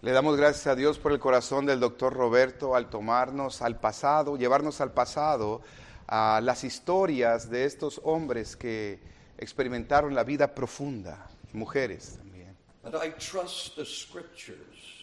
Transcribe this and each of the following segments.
Le damos gracias a Dios por el corazón del doctor Roberto al tomarnos al pasado, llevarnos al pasado, a las historias de estos hombres que experimentaron la vida profunda, mujeres también. But I trust the scriptures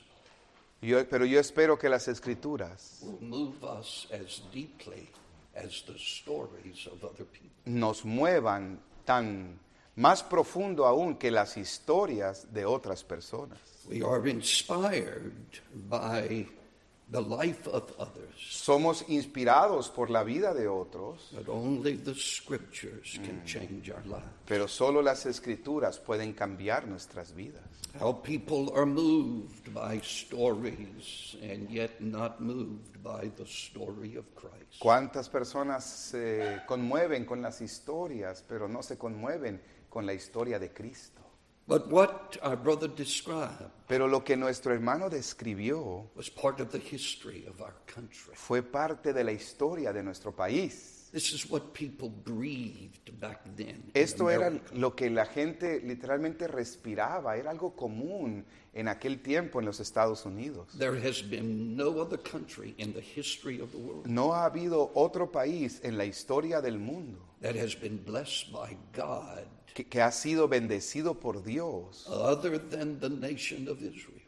Pero yo espero que las escrituras will move us as deeply as the stories of other people. nos muevan tan más profundo aún que las historias de otras personas. We are inspired by the life of others, Somos inspirados por la vida de otros, but only the scriptures can change our lives. pero solo las escrituras pueden cambiar nuestras vidas. How people are moved by stories and yet not moved by the story of Christ. ¿Cuántas personas se conmueven con las historias, pero no se conmueven con la historia de Cristo? But what our brother described Pero lo que nuestro hermano describió was part of the history of our country. fue parte de la historia de nuestro país. This is what people breathed back then. in Esto era America. lo que la gente literalmente respiraba, era algo común en aquel tiempo en los Estados Unidos. There has been no other country in the history of the world No ha habido otro país en la historia del mundo that has been blessed by God que ha sido bendecido por Dios. other than the nation of Israel.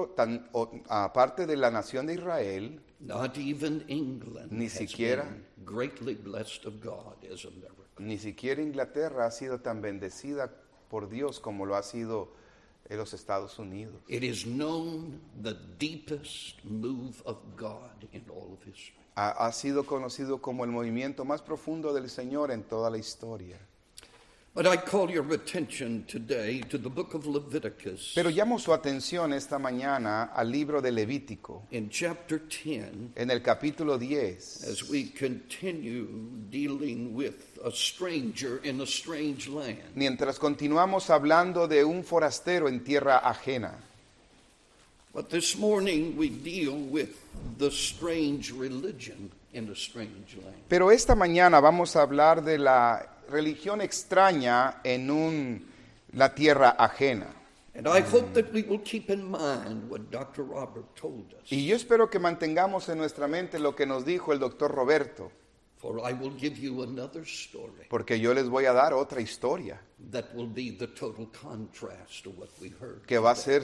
Aparte de la nación de Israel, Not even England Ni has siquiera- been greatly blessed of God as America. ni siquiera Inglaterra ha sido tan bendecida por Dios como lo ha sido en los Estados Unidos. It is known the deepest move of God in all of history. Ha sido conocido como el movimiento más profundo del Señor en toda la historia. But I call your attention today to the book of Leviticus Pero llamo su atención esta mañana al libro de Levítico, in chapter 10 en el capítulo 10, as we continue dealing with a stranger in a strange land. mientras continuamos hablando de un forastero en tierra ajena. But this morning we deal with the strange religion in a strange land. Pero esta mañana vamos a hablar de la religión extraña en la tierra ajena. And I hope that we will keep in mind what Dr. Robert told us. Y yo espero que mantengamos en nuestra mente lo que nos dijo el doctor Roberto, For I will give you another story porque yo les voy a dar otra historia that will be the total contrast to what we heard. que va a ser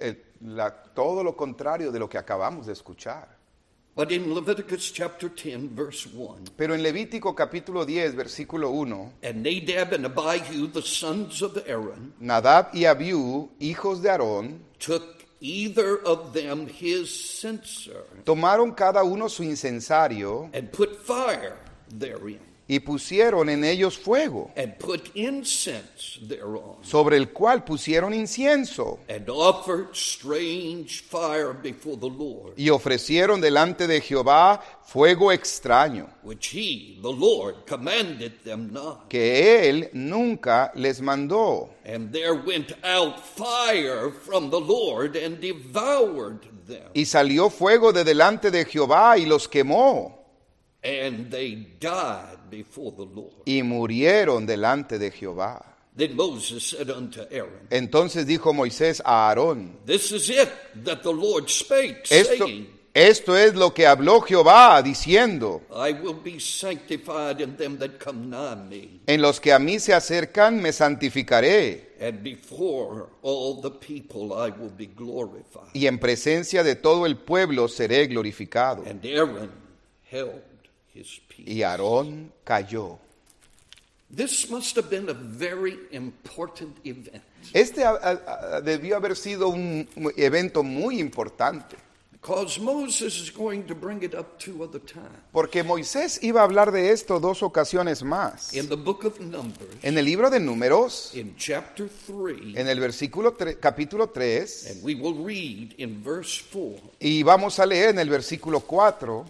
todo lo contrario de lo que acabamos de escuchar. But in Leviticus chapter 10, verse 1, Pero en Levítico capítulo 10, versículo 1, and Nadab and Abihu, the sons of Aaron, Nadab y Abiú, hijos de Aarón, took either of them his censer tomaron cada uno su incensario and put fire therein, y pusieron en ellos fuego, and put incense thereon, sobre el cual pusieron incienso, and offered strange fire before the Lord, y ofrecieron delante de Jehová fuego extraño, which he, the Lord, commanded them not. que él nunca les mandó. And there went out fire from the Lord and devoured them. Y salió fuego de delante de Jehová y los quemó, And they died before the Lord. y murieron delante de Jehová. Then Moses said unto Aaron, Entonces dijo Moisés a Aarón, This is it that the Lord spake, esto saying, es lo que habló Jehová, diciendo, I will be sanctified in them that come nigh me, en los que a mí se acercan me santificaré, and before all the people I will be glorified. y en presencia de todo el pueblo seré glorificado. And Aaron held his peace. Y Aarón cayó. This must have been a very important event, Debió haber sido un evento muy importante, because Moses is going to bring it up two other times. porque Moisés iba a hablar de esto 2 ocasiones más. In the book of Numbers, En el libro de Números, in chapter 3, en el capítulo 3, and we will read in verse 4, y vamos a leer en el versículo 4,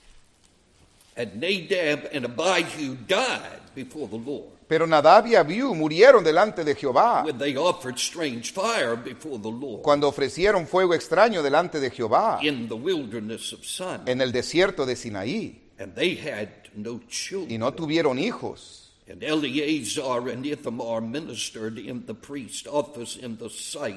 and Nadab and Abihu died before the Lord, pero Nadab y Abiú murieron delante de Jehová when they offered strange fire before the Lord cuando ofrecieron fuego extraño delante de Jehová in the wilderness of Sinai, en el desierto de Sinaí, and they had no y children. no tuvieron hijos. And Eleazar and Ithamar ministered in the priest office in the sight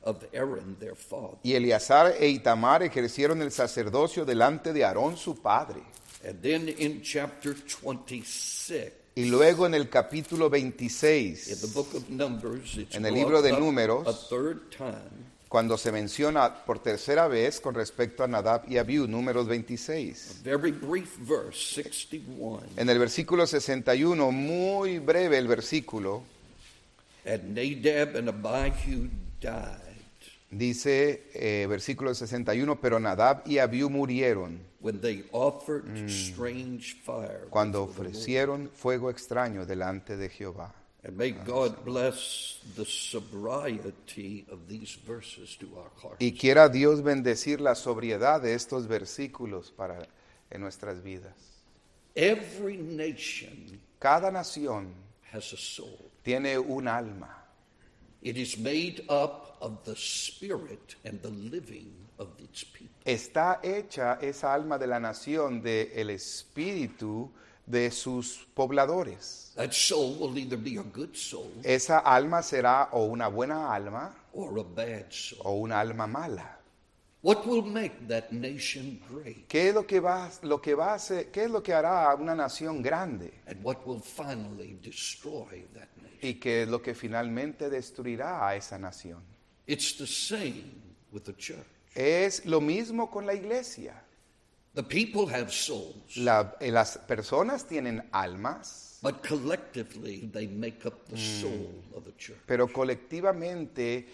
of Aaron their father. Y Eleazar e Itamar ejercieron el sacerdocio delante de Aarón su padre. And then in chapter 26, Y luego en el capítulo in the 26, book of Numbers, it's en el libro de brought up Números, a third time. cuando se menciona por tercera vez con respecto a Nadab y Abiú, Números 26. Very brief verse, 61. En el versículo 61, muy breve el versículo, And Nadab and Abihu died dice, versículo 61, pero Nadab y Abiú murieron when they offered strange fire cuando before the Lord. ofrecieron fuego extraño delante de Jehová. And may God bless the sobriety of these verses to our hearts. Y quiera Dios bendecir la sobriedad de estos versículos en nuestras vidas. Every nation Cada nación has a soul. tiene un alma. It is made up of the spirit and the living of its people. Está hecha esa alma de la nación del espíritu de sus pobladores. That soul will either be a good soul Esa alma será o una buena alma or a bad soul. o una alma mala. What will make that nation great? ¿Qué es lo que va a hacer, qué es lo que hará a una nación grande? And what will finally destroy that nation? ¿Y qué es lo que finalmente destruirá a esa nación? It's the same with the church. Es lo mismo con la iglesia. The people have souls, Las personas tienen almas, but collectively they make up the soul of the church. pero colectivamente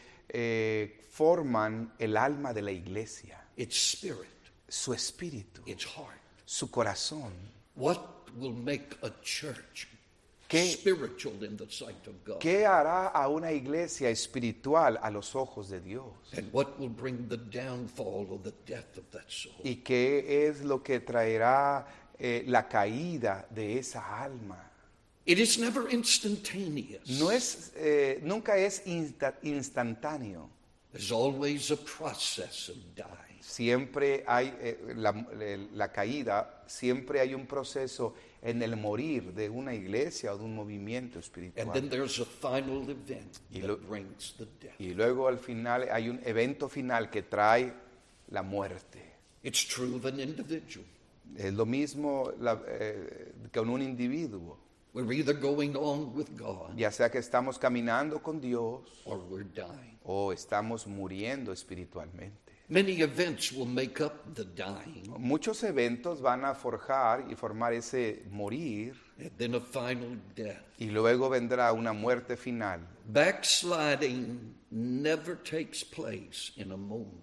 forman el alma de la iglesia, Its spirit, su espíritu, its heart. su corazón. What will make a church ¿Qué- spiritual in the sight of God? ¿Qué hará a una iglesia espiritual a los ojos de Dios? And what will bring the downfall or the death of that soul? ¿Y qué es lo que traerá la caída de esa alma? It is never instantaneous. Nunca es instantáneo. There's always a process of dying. Siempre hay la caída, siempre hay un proceso en el morir de una iglesia o de un movimiento And espiritual. then there's a final event Y that lo- brings the death. Y luego al final hay un evento final que trae la muerte. It's true of an individual. Es lo mismo con un individuo, We're either going on with God ya sea que estamos caminando con Dios or we're dying. o estamos muriendo espiritualmente. Many events will make up the dying Muchos eventos van a forjar y formar ese morir and then a final death. y luego vendrá una muerte final. Backsliding never takes place in a moment.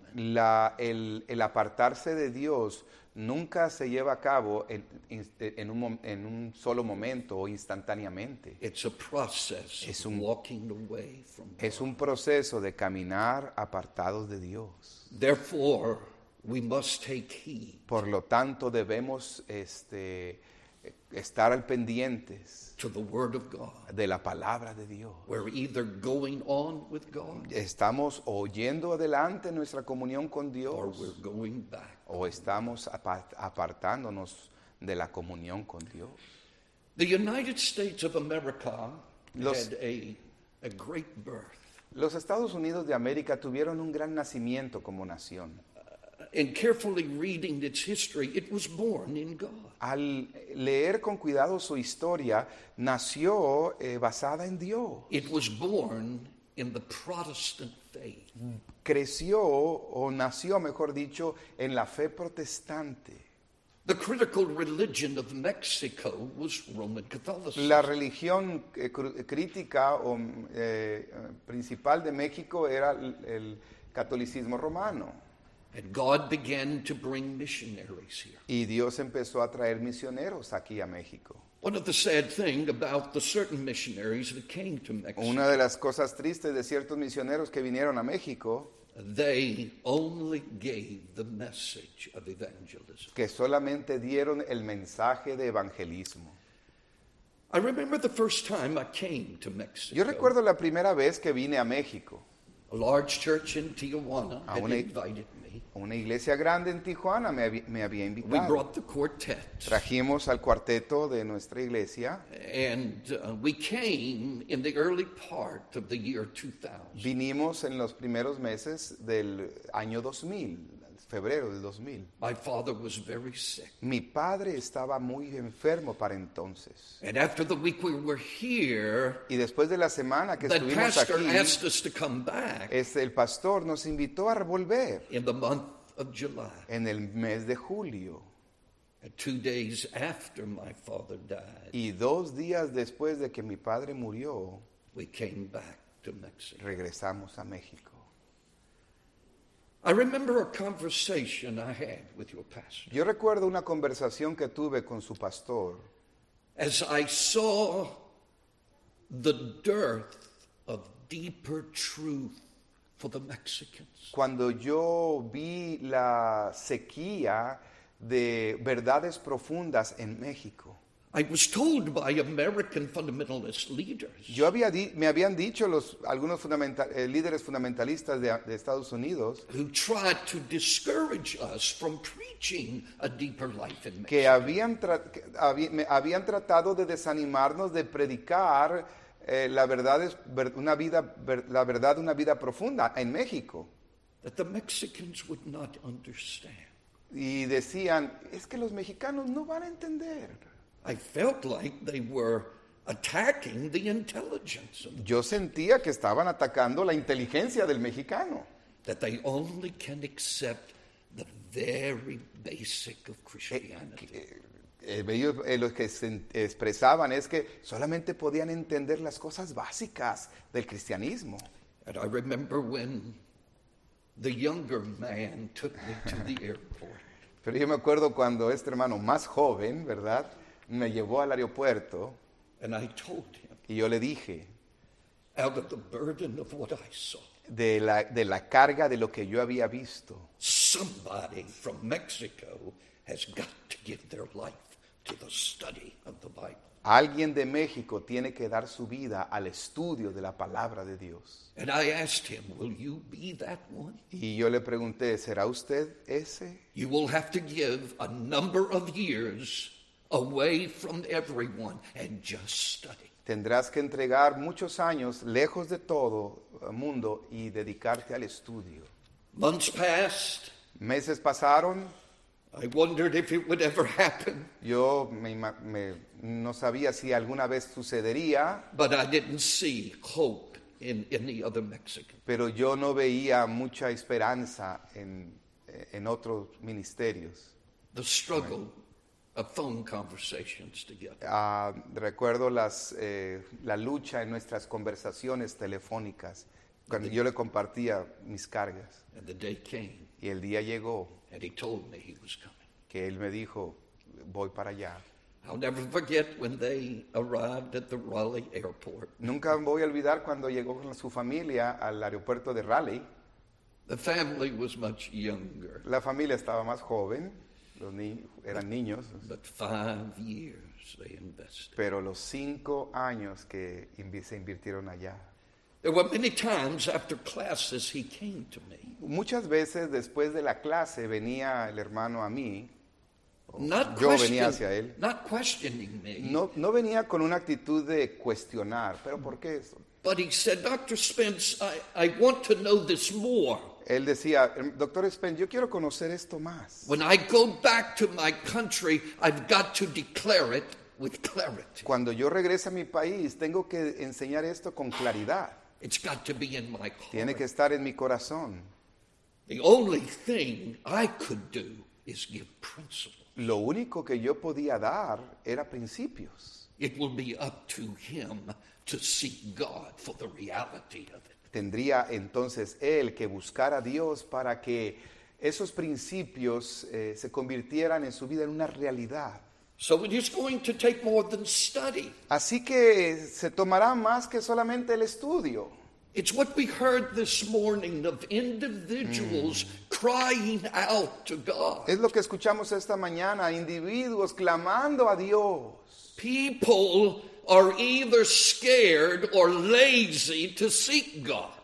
El apartarse de Dios nunca se lleva a cabo en un solo momento o instantáneamente. It's a process Es of un- walking away from God. Es un proceso de caminar apartados de Dios. Therefore, we must take heed Por lo tanto, debemos estar al pendientes to the Word of God. de la palabra de Dios. We're either going on with God Estamos oyendo adelante nuestra comunión con or Dios we're going back. o estamos apartándonos de la comunión con Dios. The United States of America Los- had a great birth. Los Estados Unidos de América tuvieron un gran nacimiento como nación. In carefully reading its history, it was born in God. Al leer con cuidado su historia, nació basada en Dios. It was born in the Protestant faith. Creció o nació, mejor dicho, en la fe protestante. The critical religion of Mexico was Roman Catholicism. La religión crítica o principal de México era el catolicismo romano. And God began to bring missionaries here. Y Dios empezó a traer misioneros aquí a México. One of the sad things about the certain missionaries that came to Mexico, Una de las cosas tristes de ciertos misioneros que vinieron a México, they only gave the message of evangelism. que solamente dieron el mensaje de evangelismo. I remember the first time I came to Mexico. Yo recuerdo la primera vez que vine a México. A large church in Tijuana A had una- invited me. Una iglesia grande en Tijuana me había We invitado. brought the quartet. Trajimos al cuarteto de nuestra iglesia. And we came in the early part of the year 2000. Vinimos en los primeros meses del año 2000, febrero del 2000. My father was very sick. Mi padre estaba muy enfermo para entonces. And after the week we were here, Y después de la semana que the estuvimos pastor aquí, asked us to come back el pastor nos invitó a volver in the month of July. en el mes de julio. And 2 days after my father died, Y 2 días después de que mi padre murió, we came back to Mexico. regresamos a México. I remember a conversation I had with your pastor Yo recuerdo una conversación que tuve con su pastor as I saw the dearth of deeper truth for the Mexicans. cuando yo vi la sequía de verdades profundas en México. I was told by American fundamentalist leaders Me habían dicho algunos líderes fundamentalistas de Estados Unidos who tried to discourage us from preaching a deeper life in que Mexico. habían tratado de desanimarnos de predicar la verdad de una vida profunda en México. That the Mexicans would not understand. Y decían, es que los mexicanos no van a entender. I felt like they were attacking the intelligence of Yo sentía que estaban atacando la inteligencia del mexicano. that they only can accept the very basic of Christianity. Ellos, lo que se expresaban es que solamente podían entender las cosas básicas del cristianismo. And I remember when the younger man took me to the airport. Pero yo me acuerdo cuando este hermano más joven, ¿verdad?, me llevó al aeropuerto And I told him, y yo le dije, out of the burden of what I saw, de la carga de lo que yo había visto, somebody from Mexico has got to give their life to the study of the Bible. alguien de México tiene que dar su vida al estudio de la palabra de Dios. And I asked him, will you be that one? Y yo le pregunté, ¿será usted ese? You will have to give a number of years away from everyone and just study. Tendrás que entregar muchos años lejos de todo el mundo y dedicarte al estudio. Months passed. Meses pasaron, I wondered if it would ever happen, yo no sabía si alguna vez sucedería, but I didn't see hope in the other Mexicans. pero yo no veía mucha esperanza en otros ministerios. The struggle of phone conversations together. Recuerdo la lucha en nuestras conversaciones telefónicas, cuando yo le compartía mis cargas. And the day came, Y el día llegó and he told me he was coming. que él me dijo, voy para allá. I'll never forget when they arrived at the Raleigh airport. Nunca voy a olvidar cuando llegó con su familia al aeropuerto de Raleigh. The family was much younger, La familia estaba más joven, eran niños, but 5 years they invested. pero los 5 años que se invirtieron allá. There were many times after classes he came to me, Muchas veces después de la clase venía el hermano a mí, not, yo venía hacia él. not questioning me, No venía con una actitud de cuestionar, pero ¿por qué eso? but he said, Dr. Spence, I want to know this more. Él decía, doctor Spence, yo quiero conocer esto más. When I go back to my country, I've got to declare it with clarity. Cuando yo regrese a mi país, tengo que enseñar esto con claridad. It's got to be in my Tiene que heart. estar en mi corazón. The only thing I could do is give principles. Lo único que yo podía dar era principios. It will be up to him to seek God for the reality of it. Tendría entonces él que buscar a Dios para que esos principios se convirtieran en su vida en una realidad. So it is going to take more than study. Así que se tomará más que solamente el estudio. It's what we heard this morning of individuals crying out to God. Es lo que escuchamos esta mañana, individuos clamando a Dios. People are either scared or lazy to seek God.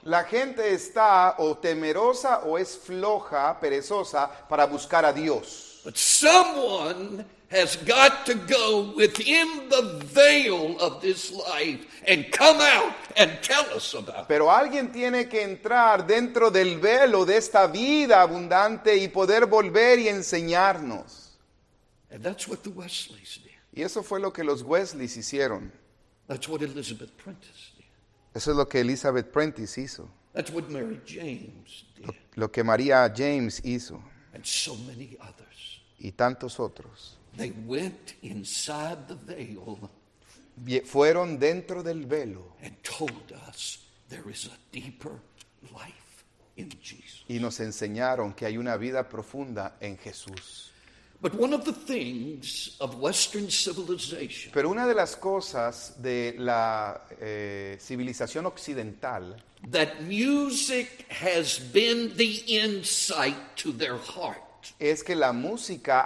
La gente está o temerosa o es floja, perezosa para buscar a Dios. But someone has got to go within the veil of this life and come out and tell us about it. Pero alguien tiene que entrar dentro del velo de esta vida abundante y poder volver y enseñarnos. And that's what the Wesleys did. Y eso fue lo que los Wesleys hicieron. That's what Elizabeth Prentice did. Eso es lo que Elizabeth Prentice hizo. That's what Mary James did. Lo que María James hizo. And so many others. Y tantos otros. They went inside the veil Fueron dentro del velo and told us there is a deeper life in Jesus. y nos enseñaron que hay una vida profunda en Jesús. But one of the things of Western civilization Pero una de las cosas de la civilización occidental that music has been the insight to their heart. Es que la música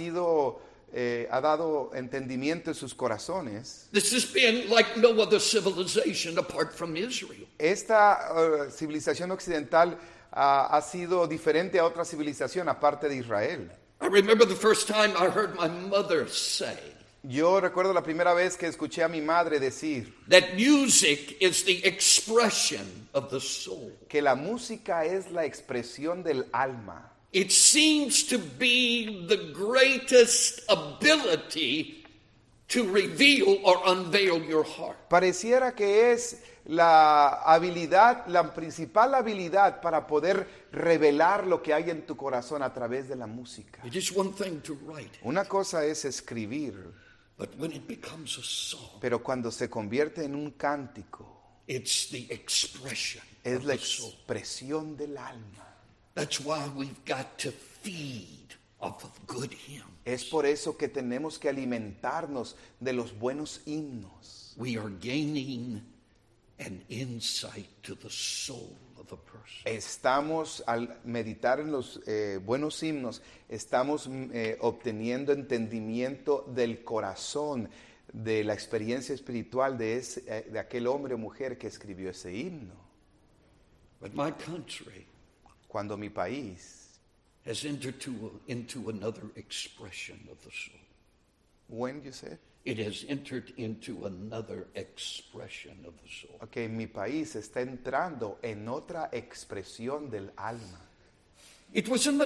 ha dado entendimiento en sus corazones. This has been like no other civilization apart from Israel. Esta civilización occidental ha sido diferente a otra civilización aparte de Israel. I remember the first time I heard my mother say Yo recuerdo la primera vez que escuché a mi madre decir that music is the expression of the soul. que la música es la expresión del alma. It seems to be the greatest ability to reveal or unveil your heart. Pareciera que es la principal habilidad para poder revelar lo que hay en tu corazón a través de la música. It is one thing to write, Una cosa es escribir, but when it becomes a song, pero cuando se convierte en un cántico, it's the expression es of la the soul. expresión del alma. That's why we've got to feed off of good hymns. Es por eso que tenemos que alimentarnos de los buenos himnos. We are gaining an insight to the soul of a person. Estamos, al meditar en los buenos himnos, estamos obteniendo entendimiento del corazón, de la experiencia espiritual de aquel hombre o mujer que escribió ese himno. But my country Cuando mi país, has entered into another expression of the soul. when you said? It has entered into another expression of the soul. Ok, mi país está entrando en otra expresión del alma. It was in the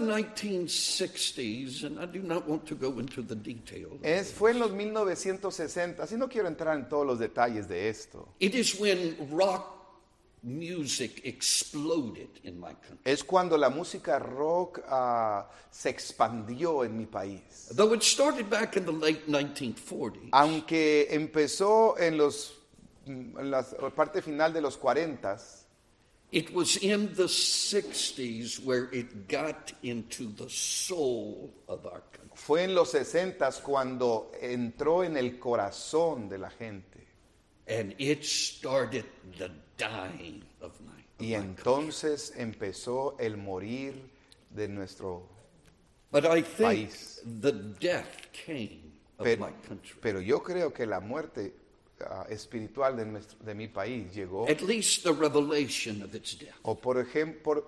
1960s, and I do not want to go into the details. Fue en los 1960, así no quiero entrar en todos los detalles de esto. It is when rock music exploded in my country. Es cuando la música rock se expandió en mi país. Though it started back in the late 1940s, Aunque empezó en la parte final de los 40s, it was in the 60s where it got into the soul of our country. fue en los 60s cuando entró en el corazón de la gente. And it started the dying of my Y entonces empezó el morir de nuestro But I think país. the death came of Pero, my country. pero yo creo que la muerte espiritual de mi país llegó, At least the revelation of its death. o por ejemplo,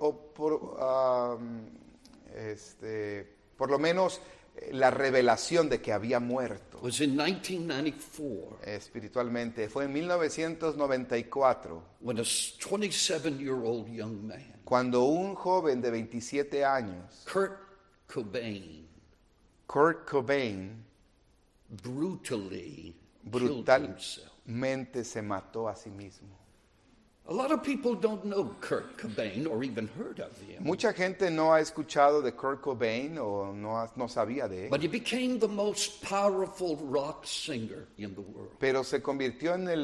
por lo menos la revelación de que había muerto Was in 1994 espiritualmente. Fue en 1994 when a 27-year-old young man, cuando un joven de 27 años, Kurt Cobain, Kurt Cobain, brutally killed himself. brutalmente se mató a sí mismo. A lot of people don't know Kurt Cobain or even heard of him. Mucha gente no ha escuchado de Kurt Cobain o no sabía de él, But he became the most powerful rock singer in the world. pero se convirtió en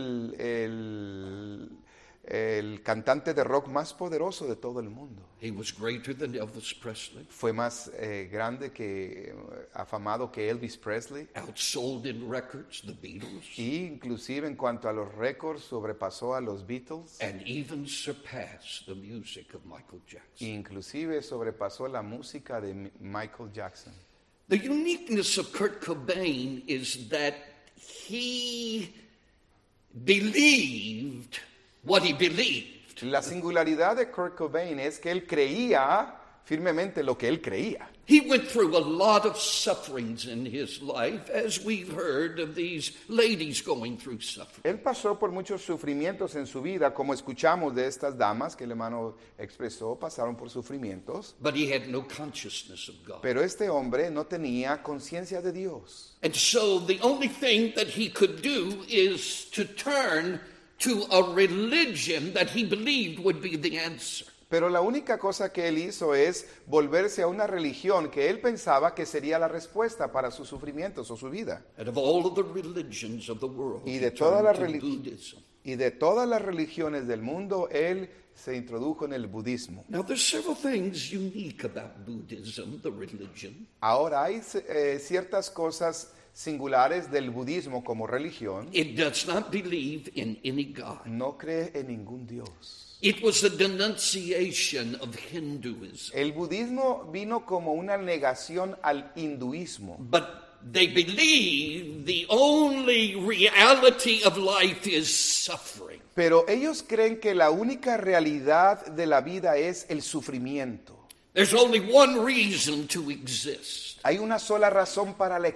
el cantante de rock más poderoso de todo el mundo. He was greater than Elvis Presley, Fue más grande afamado que Elvis Presley, outsold in records the Beatles, y inclusive en cuanto a los récords sobrepasó a los Beatles, and even surpassed the music of Michael Jackson. inclusive sobrepasó la música de Michael Jackson. The uniqueness of Kurt Cobain is that he believed what he believed. believed. La singularidad de Kurt Cobain es que él creía firmemente lo que él creía. He went through a lot of sufferings in his life, as we've heard of these ladies going through suffering. Él pasó por muchos sufrimientos en su vida, como escuchamos de estas damas que el hermano expresó, pasaron por sufrimientos. But he had no consciousness of God. Pero este hombre no tenía conciencia de Dios. And so the only thing that he could do is to turn to a religion that he believed would be the answer. Pero la única cosa que él hizo es volverse a una religión que él pensaba que sería la respuesta para sus sufrimientos o su vida. And of all of the religions of the world, Y he de todas las turned to Buddhism. Y de todas las religiones del mundo, él se introdujo en el budismo. Now, there's several things unique about Buddhism, the religion. Ahora hay ciertas cosas singulares del budismo como religión. It does not believe in any God. No cree en ningún Dios. It was a denunciation of Hinduism. El budismo vino como una negación al hinduismo. But they believe the only reality of life is suffering. Pero ellos creen que la única realidad de la vida es el sufrimiento. There's only one reason to exist. Hay una sola razón para la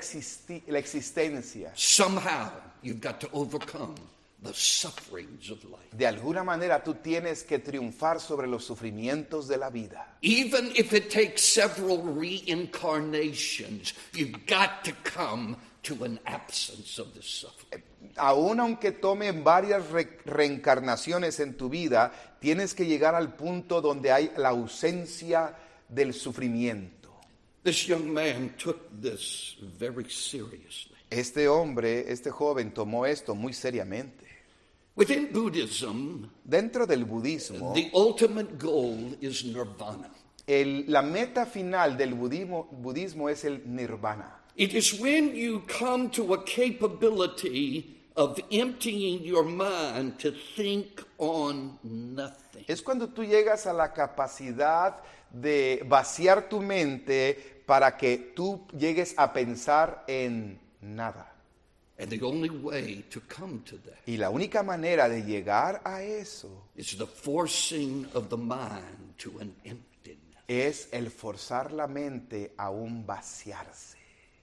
existencia. Somehow, you've got to overcome the sufferings of life. De alguna manera tú tienes que triunfar sobre los sufrimientos de la vida. Even if it takes several reincarnations, you've got to come to an absence of the suffering. Aún aunque tomen varias reencarnaciones en tu vida, tienes que llegar al punto donde hay la ausencia del sufrimiento. This young man took this very seriously. Este hombre, este joven, tomó esto muy seriamente. Within Buddhism, Dentro del budismo, the ultimate goal is nirvana. la meta final del budismo es el nirvana. It is when you come to a capability of emptying your mind to think on nothing. Es cuando tú llegas a la capacidad de vaciar tu mente para que tú llegues a pensar en nada. And the only way to come to that Y la única manera de llegar a eso is the forcing of the mind to an emptiness. es el forzar la mente a un vaciarse.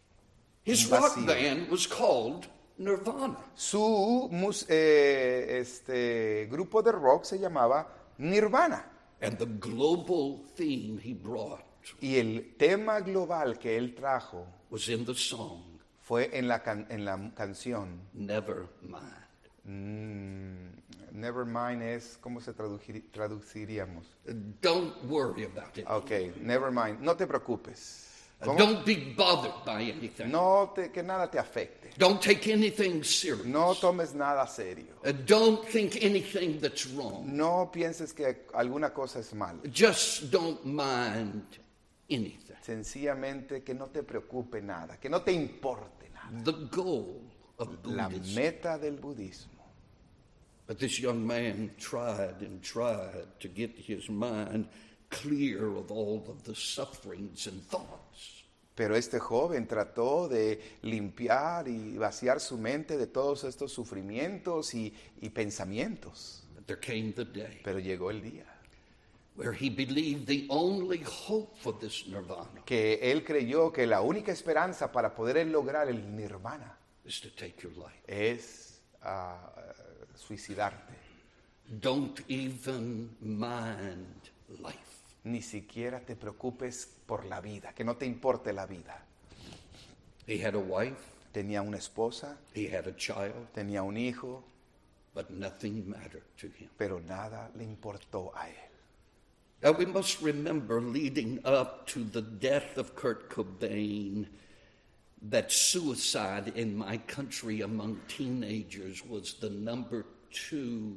His Un rock vacío. band was called Nirvana. Su grupo de rock se llamaba Nirvana. And the global theme he brought Y el tema global que él trajo was in the song, fue en la canción. Never Mind. Nevermind es, ¿cómo se traduciríamos? Don't worry about it. Ok, nevermind, no te preocupes. ¿Cómo? Don't be bothered by anything. Que nada te afecte. Don't take anything serious. No tomes nada serio. Don't think anything that's wrong. No pienses que alguna cosa es mal. Just don't mind anything. Sencillamente que no te preocupe nada, que no te importe nada. The goal of La Buddhism. meta del budismo. But this young man tried and tried to get his mind clear of all of the sufferings and thoughts. Pero este joven trató de limpiar y vaciar su mente de todos estos sufrimientos y pensamientos. But there came the day Pero llegó el día where he believed the only hope for this nirvana que él creyó que la única esperanza para poder lograr el nirvana is to take your life. es suicidarte. Don't even mind life. Ni siquiera te preocupes por la vida, que no te importe la vida. He had a wife, Tenía una esposa, he had a child, tenía un hijo, but nothing mattered to him. pero nada le importó a él. Now we must remember, leading up to the death of Kurt Cobain, that suicide in my country among teenagers was the number 2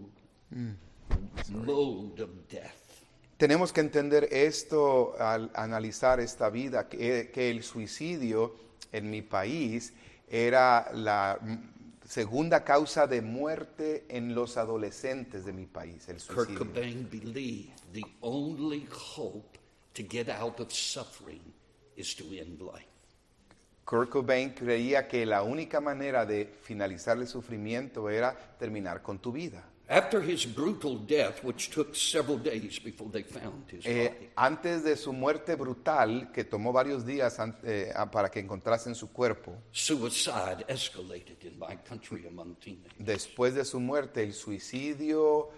mode of death. Tenemos que entender esto al analizar esta vida, que el suicidio en mi país era la segunda causa de muerte en los adolescentes de mi país, el Kurt suicidio. Cobain believed the only hope to get out of suffering is to end life. Kurt Cobain creía que la única manera de finalizar el sufrimiento era terminar con tu vida. After his brutal death, which took several days before they found his body, Antes de su muerte brutal, que tomó varios días para que encontrasen su cuerpo, suicide escalated in my country among teenagers. después de su muerte, el suicidio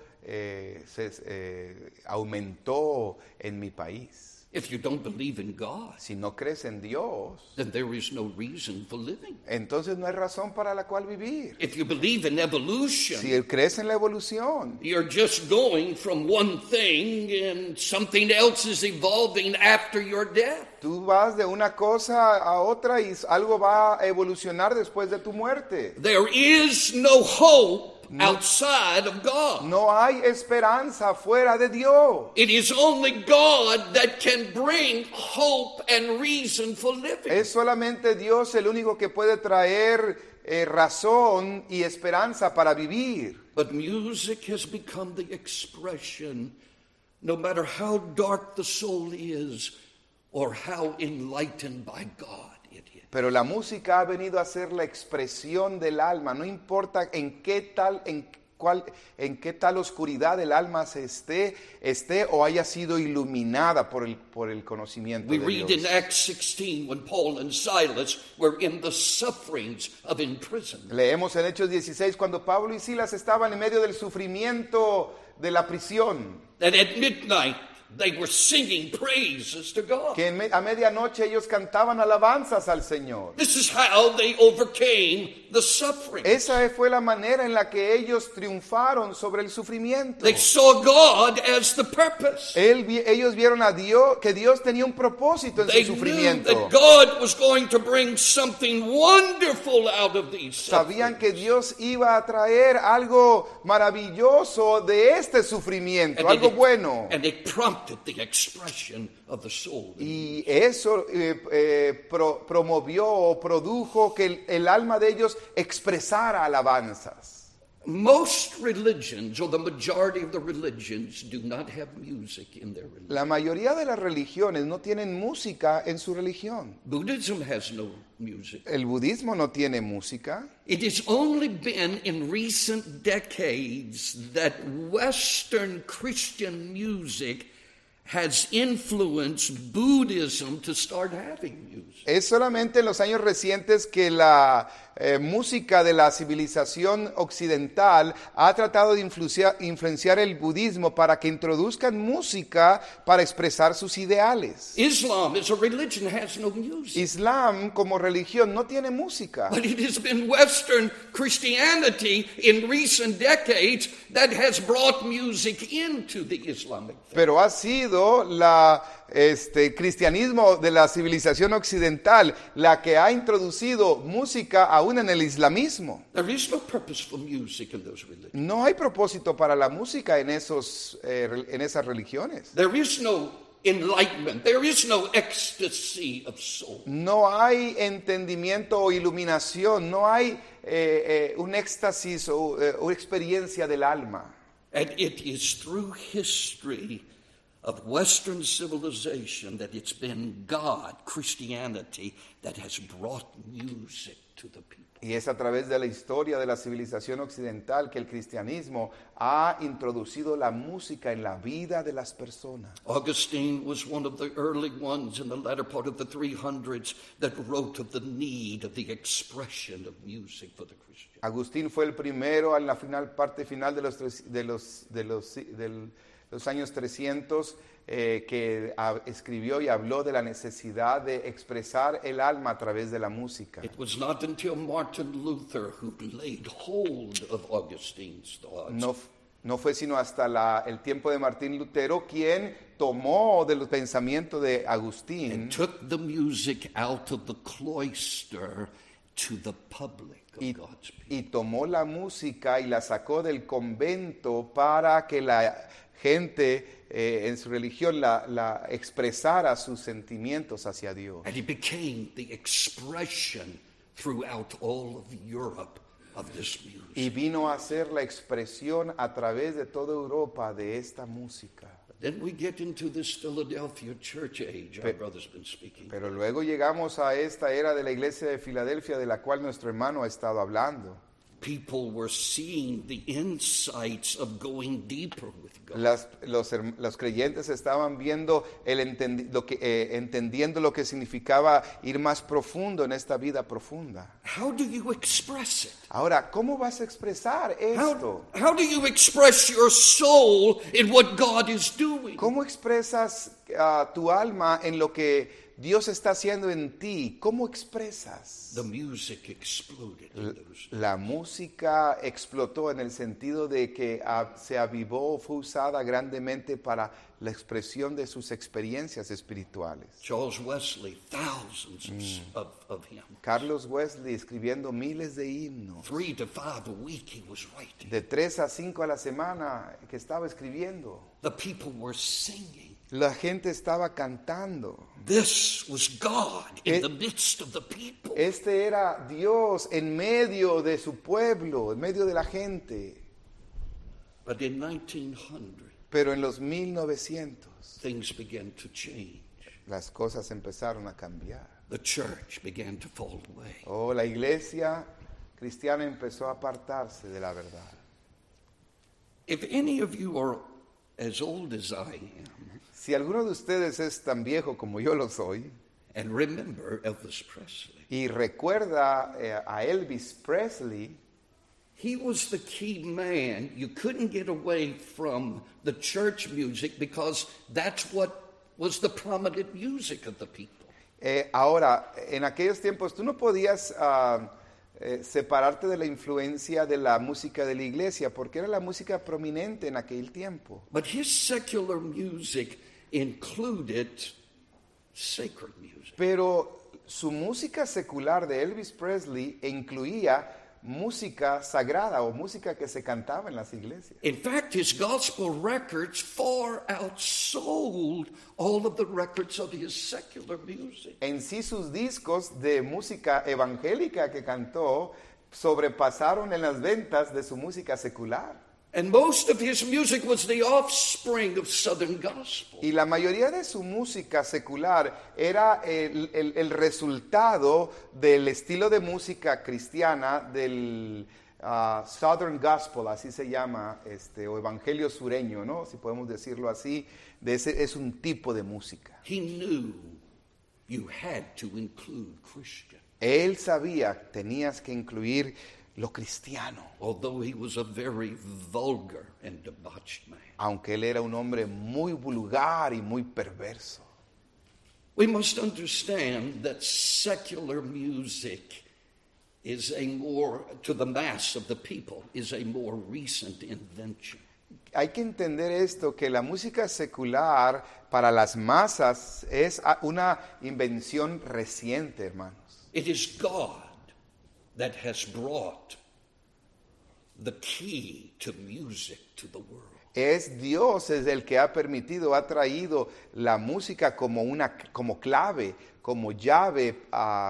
aumentó en mi país. If you don't believe in God, Si no crees en Dios, then there is no reason for living. entonces no hay razón para la cual vivir. If you believe in evolution, Si crees en la evolución, you're just going from one thing and something else is evolving after your death. tú vas de una cosa a otra y algo va a evolucionar después de tu muerte. There is no hope outside of God. No hay esperanza fuera de Dios. It is only God that can bring hope and reason for living. Es solamente Dios el único que puede traer razón y esperanza para vivir. But music has become the expression, no matter how dark the soul is or how enlightened by God it is. Pero la música ha venido a ser la expresión del alma, no importa en qué tal oscuridad del alma se esté o haya sido iluminada por el conocimiento We de read Dios. in Acts 16 when Paul and Silas were in the sufferings of imprisonment. Leemos en Hechos 16 cuando Pablo y Silas estaban en medio del sufrimiento de la prisión, That at midnight they were singing praises to God. que a medianoche ellos cantaban alabanzas al Señor. This is how they overcame the suffering. Esa fue la manera en la que ellos triunfaron sobre el sufrimiento. They saw God as the purpose. Ellos vieron a Dios, que Dios tenía un propósito en They su knew sufrimiento. that God was going to bring something wonderful out of these Sabían sufferings. que Dios iba a traer algo maravilloso de este sufrimiento, algo bueno. And it prompted the expression of the soul. Y eso promovió o produjo que el alma de ellos expresara alabanzas. Most religions, or the majority of the religions, do not have music in their religion. La mayoría de las religiones no tienen música en su religión. Buddhism has no music. El budismo no tiene música. It has only been in recent decades that Western Christian music has influenced Buddhism to start having music. Es solamente en los años recientes que la música de la civilización occidental ha tratado de influenciar el budismo para que introduzcan música para expresar sus ideales. Islam as a religion has no music. Islam como religión no tiene música, But it has been Western Christianity in recent decades that has brought music into the Islamic faith. pero ha sido cristianismo de la civilización occidental la que ha introducido música aún en el islamismo. There is no purpose for music in those religions. No hay propósito para la música en esas religiones. There is no enlightenment. There is no ecstasy of soul. No hay entendimiento o iluminación, no hay un éxtasis o una experiencia del alma. And it is through history of Western civilization that it's been God, Christianity, that has brought music to the people. Y es a través de la historia de la civilización occidental que el cristianismo ha introducido la música en la vida de las personas. Augustine was one of the early ones in the latter part of the 300s that wrote of the need of the expression of music for the Christian. Agustín fue el primero en la parte final de los años 300 que escribió y habló de la necesidad de expresar el alma a través de la música. It was not until Martin Luther who laid hold of Augustine's thoughts. No fue sino hasta el tiempo de Martín Lutero quien tomó del pensamiento de Agustín And took the music out of the cloister to the public of God's people. y tomó la música y la sacó del convento para que la gente en su religión la expresara sus sentimientos hacia Dios. And he became the expression throughout all of Europe of this music. Y vino a ser la expresión a través de toda Europa de esta música. Then we get into this Philadelphia church age our brother's been speaking. Pero luego llegamos a esta era de la iglesia de Filadelfia de la cual nuestro hermano ha estado hablando. People were seeing the insights of going deeper with God. Los creyentes estaban viendo entendiendo lo que significaba ir más profundo en esta vida profunda. How do you express it? Ahora, ¿cómo vas a expresar esto? How do you express your soul in what God is doing? ¿Cómo expresas tu alma en lo que Dios está haciendo en ti? ¿Cómo expresas? The music exploded in those. La música explotó en el sentido de que se avivó, fue usada grandemente para la expresión de sus experiencias espirituales. Charles Wesley, thousands of him. Carlos Wesley escribiendo miles de himnos. 3 to 5 a week he was writing. De 3 a 5 a la semana que estaba escribiendo. The people were singing. La gente estaba cantando. This was God in the midst of the people. Este era Dios en medio de su pueblo, en medio de la gente. But in 1900, pero en los 1900, things began to change. Las cosas empezaron a cambiar. The church began to fall away. Oh, la iglesia cristiana empezó a apartarse de la verdad. If any of you are as old as I am, si alguno de ustedes es tan viejo como yo lo soy, and remember Elvis Presley, y recuerda a Elvis Presley, he was the key man. You couldn't get away from the church music because that's what was the prominent music of the people. Ahora, en aquellos tiempos tú no podías separarte de la influencia de la música de la iglesia porque era la música prominente en aquel tiempo. But his secular music included sacred music. Pero su música secular de Elvis Presley incluía música sagrada o música que se cantaba en las iglesias. In fact, his gospel records far outsold all of the records of his secular music. En sí sus discos de música evangélica que cantó sobrepasaron en las ventas de su música secular. And most of his music was the offspring of Southern gospel. Y la mayoría de su música secular era el resultado del estilo de música cristiana del Southern Gospel, así se llama, o evangelio sureño, ¿no? Si podemos decirlo así, es un tipo de música. He knew you had to include Christian. Él sabía, tenías que incluir lo cristiano. Although he was a very vulgar and debauched man. Aunque él era un hombre muy vulgar y muy perverso. We must understand that secular music is to the mass of the people, is a more recent invention. Hay que entender esto, que la música secular para las masas es una invención reciente, hermanos. It is God that has brought the key to music to the world. Es Dios es el que ha traído la música como clave, como llave,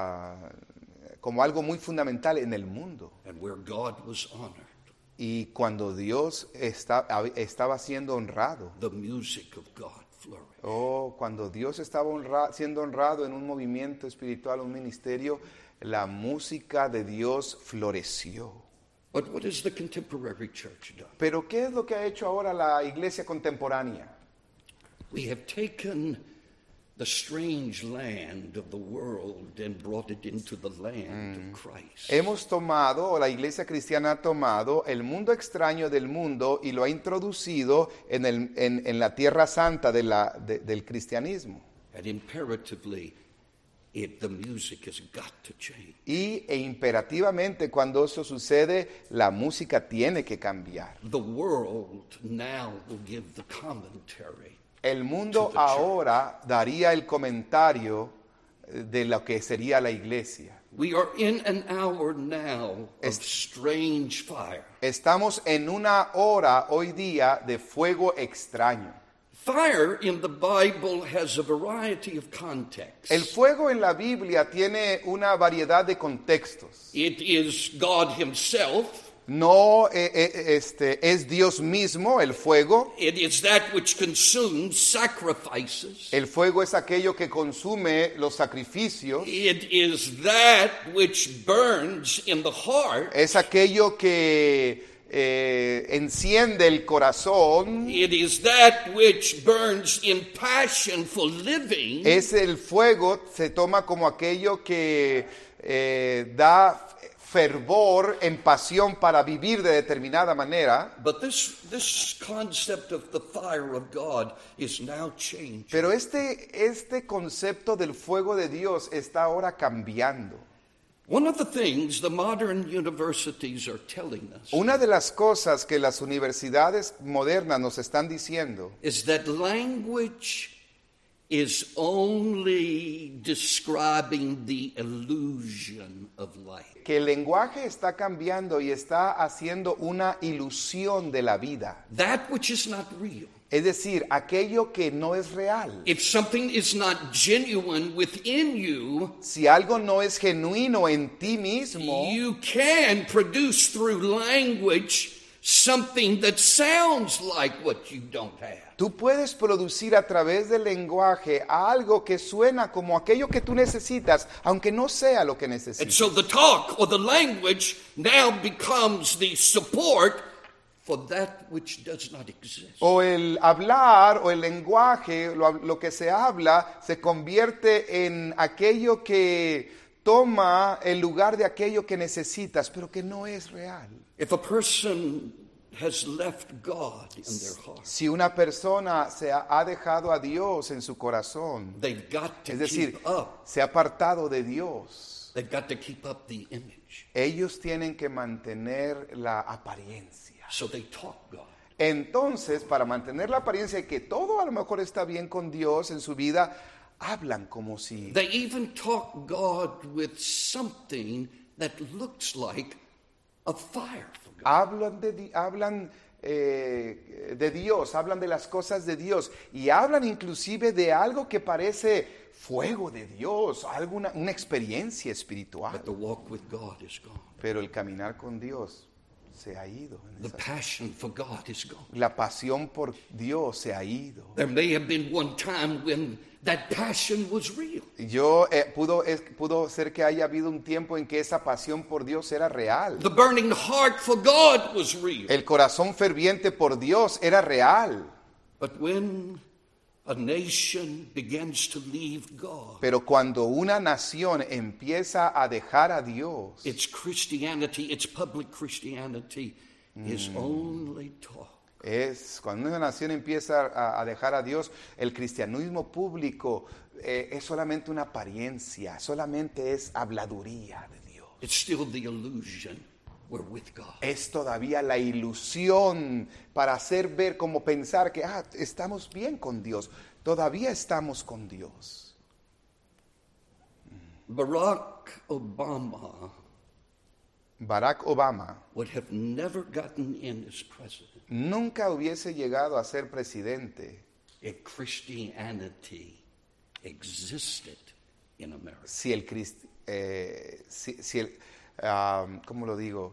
como algo muy fundamental en el mundo. And where God was honored, y cuando Dios estaba siendo honrado, the music of God flourished. Oh, cuando Dios estaba siendo honrado en un movimiento espiritual, un ministerio, la música de Dios floreció. But what has the contemporary church done? Pero ¿qué es lo que ha hecho ahora la iglesia contemporánea? We have taken the strange land of the world and brought it into the land of Christ. La iglesia cristiana ha tomado el mundo extraño del mundo y lo ha introducido en la tierra santa del cristianismo. And imperatively, the music has got to change. E imperativamente, cuando eso sucede, la música tiene que cambiar. The world now will give the commentary. El mundo ahora daría el comentario de lo que sería la iglesia. We are in an hour now of strange fire. Estamos en una hora hoy día de fuego extraño. Fire in the Bible has a variety of contexts. El fuego en la Biblia tiene una variedad de contextos. It is God himself. no es Dios mismo el fuego. It is that which consumes sacrifices. El fuego es aquello que consume los sacrificios. It is that which burns in the heart. Es aquello que enciende el corazón. It is that which burns in passion for living. Es el fuego, se toma como aquello que da fervor en pasión para vivir de determinada manera. But this concept of the fire of God is now changing. Pero este concepto del fuego de Dios está ahora cambiando. One of the things the modern universities are telling us Una de las cosas que las universidades modernas nos están diciendo is that language is only describing the illusion of life. que el lenguaje está cambiando y está haciendo una ilusión de la vida. That which is not real. Es decir, aquello que no es real. If something is not genuine within you, Si algo no es genuino en ti mismo, you can produce through language something that sounds like what you don't have. tú puedes producir a través del lenguaje algo que suena como aquello que tú necesitas, aunque no sea lo que And necesitas. so the talk or the language now becomes the support for that which does not exist. O el hablar o el lenguaje, lo que se habla, se convierte en aquello que toma el lugar de aquello que necesitas, pero que no es real. If a person has left God in their heart, Si una persona ha dejado a Dios en su corazón, they've got to es decir, keep up. se ha apartado de Dios, They've got to keep up the image. ellos tienen que mantener la apariencia. So they talk God. Entonces, para mantener la apariencia de que todo a lo mejor está bien con Dios en su vida, hablan como si... They even talk God with something that looks like a fire for God. hablan de Dios, hablan de las cosas de Dios y hablan inclusive de algo que parece fuego de Dios, una experiencia espiritual. But the walk with God is gone. Pero el caminar con Dios se ha ido. The passion for God is gone. La pasión por Dios se ha ido. There may have been one time when that passion was real. Pudo ser que haya habido un tiempo en que esa pasión por Dios era real. The burning heart for God was real. El corazón ferviente por Dios era real. But when a nation begins to leave God, Pero cuando una nación empieza a dejar a Dios, its Christianity, its public Christianity, is only talk. cuando una nación empieza a dejar a Dios, el cristianismo público es solamente una apariencia, solamente es habladuría de Dios. It's still the illusion we're with God. Es todavía la ilusión para hacer ver, como pensar que estamos bien con Dios, todavía estamos con Dios. Barack Obama would have never gotten in as president nunca hubiese llegado a ser presidente if Christianity existed in America. si el ¿cómo lo digo?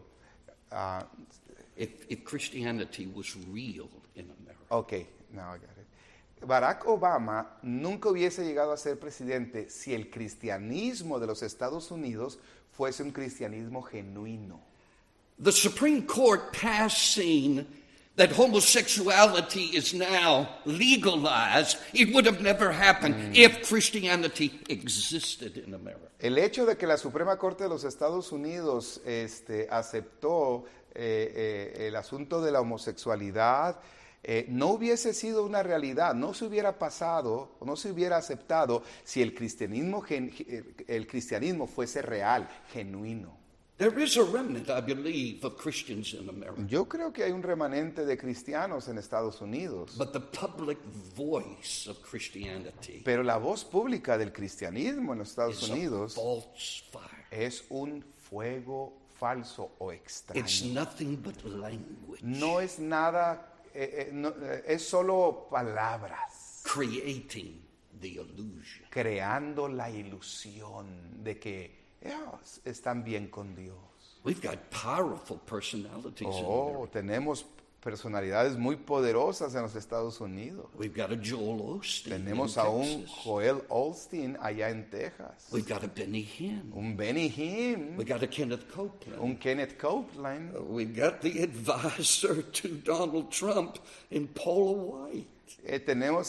If Christianity was real in America. Okay, now I got it. Barack Obama nunca hubiese llegado a ser presidente si el cristianismo de los Estados Unidos fuese un cristianismo genuino. The Supreme Court passing that homosexuality is now legalized, it would have never happened if Christianity existed in America. El hecho de que la Suprema Corte de los Estados Unidos aceptó el asunto de la homosexualidad no hubiese sido una realidad, no se hubiera pasado, no se hubiera aceptado si el cristianismo fuese real, genuino. There is a remnant, I believe, of Christians in America. Yo creo que hay un remanente de cristianos en Estados Unidos, But the public voice of Christianity pero la voz pública del cristianismo en los Estados is a Unidos false fire. es un fuego falso o extraño. It's nothing but language, No es nada, es solo palabras, creating the illusion. creando la ilusión de que están bien con Dios. We've got powerful personalities in Oh, America. tenemos personalidades muy poderosas en los Estados Unidos. We've got a Joel Osteen Tenemos in a un Texas. Joel Osteen allá en Texas, We've got a Benny Hinn. un Benny Hinn, We've got a Kenneth Copeland. un Kenneth Copeland. We've got the advisor to Donald Trump in Paula White. Tenemos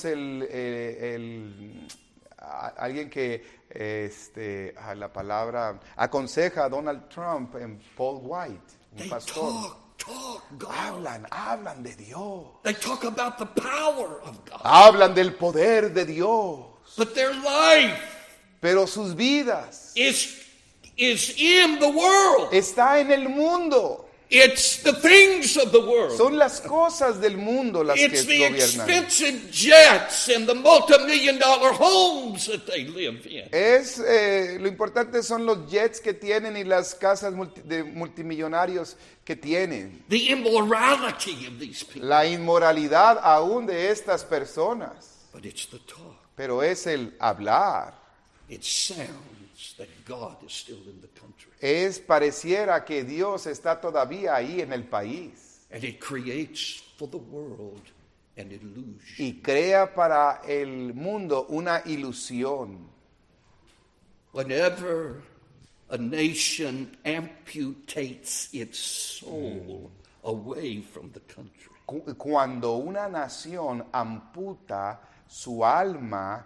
alguien que la palabra aconseja a Donald Trump en Paul White, un They pastor. talk God. Hablan de Dios. They talk about the power of God. Hablan del poder de Dios. But their life Pero sus vidas is in the world. está en el mundo. It's the things of the world. Son las cosas del mundo las que It's the gobiernan. expensive jets and the multi-million-dollar homes that they live in. Lo importante son los jets que tienen y las casas de multimillonarios que tienen. The immorality of these people. La inmoralidad aún de estas personas. But it's the talk. Pero es el hablar. It sounds that God is still in the country. Pareciera que Dios está todavía ahí en el país. And it creates for the world an illusion. Y crea para el mundo una ilusión. Whenever a nation amputates its soul away from the country, Cuando una nación amputa su alma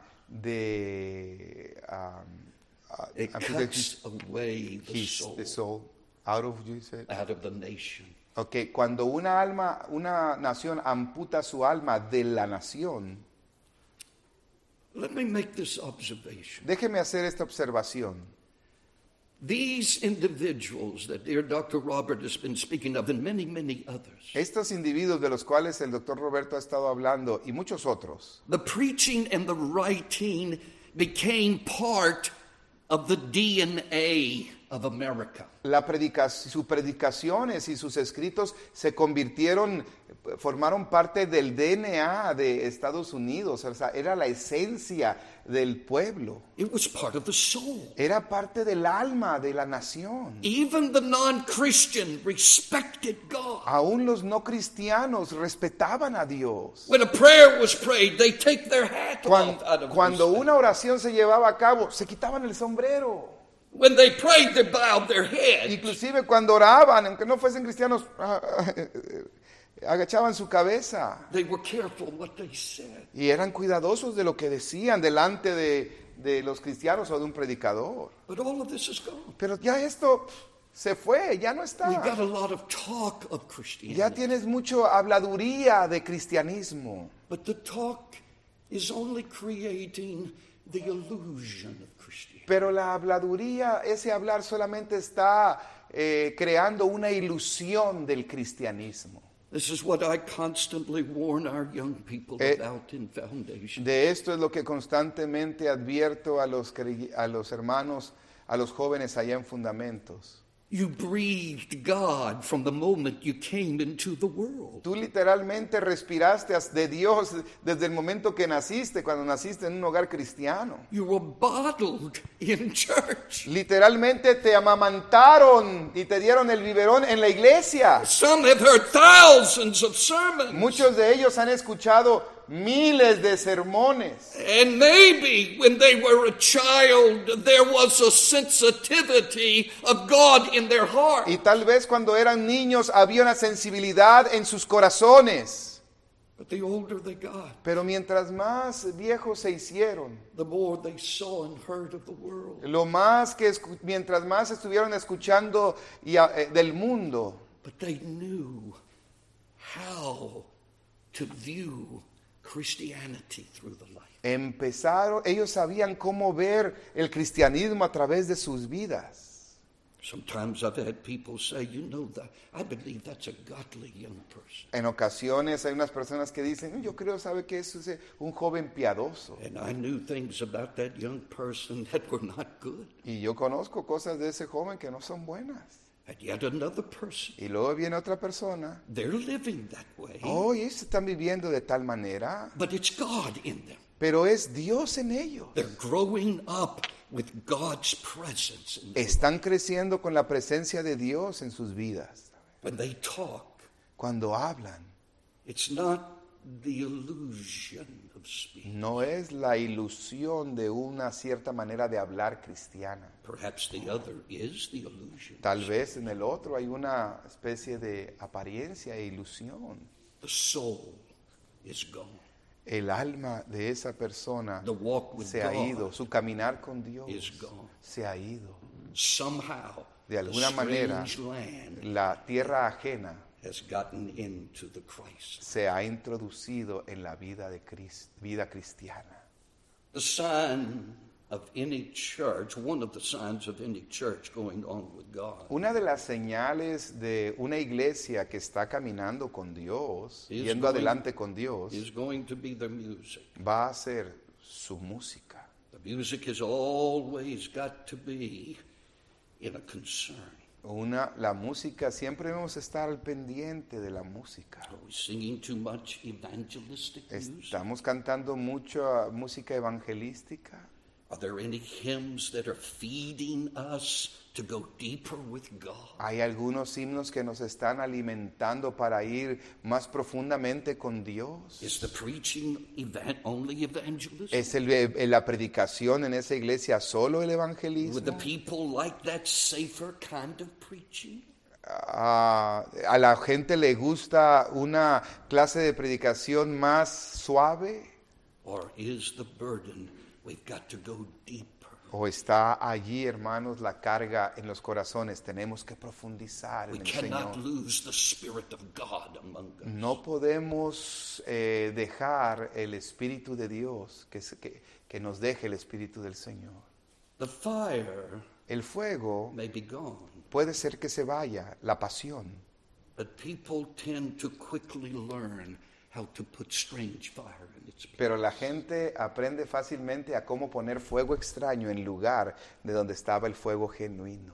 it cuts away the the soul soul out of, you said? out of the nation. Okay, cuando una nación amputa su alma de la nación, Let me make this observation. déjeme hacer esta observación. These individuals that dear Dr. Robert has been speaking of, and many, many others, Estos individuos de los cuales el doctor Roberto ha estado hablando y muchos otros, the preaching and the writing became part of the DNA of America. sus predicaciones y sus escritos formaron parte del DNA de Estados Unidos, o sea, era la esencia del pueblo, It was part of the soul. era parte del alma de la nación. Even the non-Christian respected God. Aún los no cristianos respetaban a Dios. When a prayer was prayed, they take their hat off out of Cuando respect. una oración se llevaba a cabo, se quitaban el sombrero. When they prayed, they bowed their head. Inclusive cuando oraban, aunque no fuesen cristianos, agachaban su cabeza. They were careful what they said. Y eran cuidadosos de lo que decían delante de los cristianos o de un predicador. But all of this is gone. Pero ya esto se fue, ya no We've got está. a lot of talk of Christianity. Ya tienes mucho habladuría de cristianismo. But the talk is only creating the illusion of Christianity. Pero la habladuría, ese hablar solamente está creando una ilusión del cristianismo. This is what I constantly warn our young people about in Foundation. De esto es lo que constantemente advierto a los hermanos, a los jóvenes allá en Fundamentos. You breathed God from the moment you came into the world. Tú literalmente respiraste de Dios desde el momento que naciste, cuando naciste en un hogar cristiano. You were bottled in church. Literalmente te amamantaron y te dieron el biberón en la iglesia. Some have heard thousands of sermons. Muchos de ellos han escuchado miles de sermones. And maybe when they were a child, there was a sensitivity of God in their heart. Y tal vez cuando eran niños había una sensibilidad en sus corazones. But the older they got, Pero mientras más viejos se hicieron, the more they saw and heard of the world. mientras más estuvieron escuchando del mundo, But they knew how to view Christianity through the life. ellos sabían cómo ver el cristianismo a través de sus vidas. Sometimes I've had people say, you know, that I believe that's a godly young person. En ocasiones hay unas personas que dicen, yo creo, ¿sabe qué es un joven piadoso? And I knew things about that young person that were not good. Y yo conozco cosas de ese joven que no son buenas. And yet another person, Y luego viene otra persona, they're living that way. ellos están viviendo de tal manera, But it's God in them. pero es Dios en ellos. They're growing up with God's presence in them. Están creciendo con la presencia de Dios en sus vidas. When they talk, Cuando hablan, it's not the illusion of speech. no es la ilusión de una cierta manera de hablar cristiana. Perhaps the other is the illusion. Tal vez en el otro hay una especie de apariencia e ilusión. The soul is gone. El alma de esa persona The walk with se ha God ido, su caminar con Dios is gone. se ha ido. Somehow, De alguna the manera, strange land la tierra ajena has gotten into the Christ. se ha introducido en la vida de vida cristiana. The sign of any church, one of the signs of any church going on with God, Una de las señales de una iglesia que está caminando con Dios, Is yendo going- adelante con Dios, is going to be their music. va a ser su música. The music has always got to be in a concern. La música, siempre debemos estar al pendiente de la música. Are we singing too much evangelistic music? Estamos cantando mucha música evangelística. Are there any hymns that are feeding us to go deeper with God? Hay algunos himnos que nos están alimentando para ir más profundamente con Dios. Is the preaching only evangelism? ¿Es la predicación en esa iglesia solo el Would the evangelismo? people like that safer kind of preaching? A la gente le gusta una clase de predicación más suave, Or is the burden we've got to go deeper? o está allí, hermanos, la carga en los corazones. Tenemos que profundizar We en el cannot Señor. lose the Spirit of God among us. No podemos dejar el Espíritu de Dios, que nos deje el Espíritu del Señor. The fire El fuego may be gone, puede ser que se vaya, la pasión, but people tend to quickly learn how to put strange fire in its place. pero la gente aprende fácilmente a cómo poner fuego extraño en lugar de donde estaba el fuego genuino.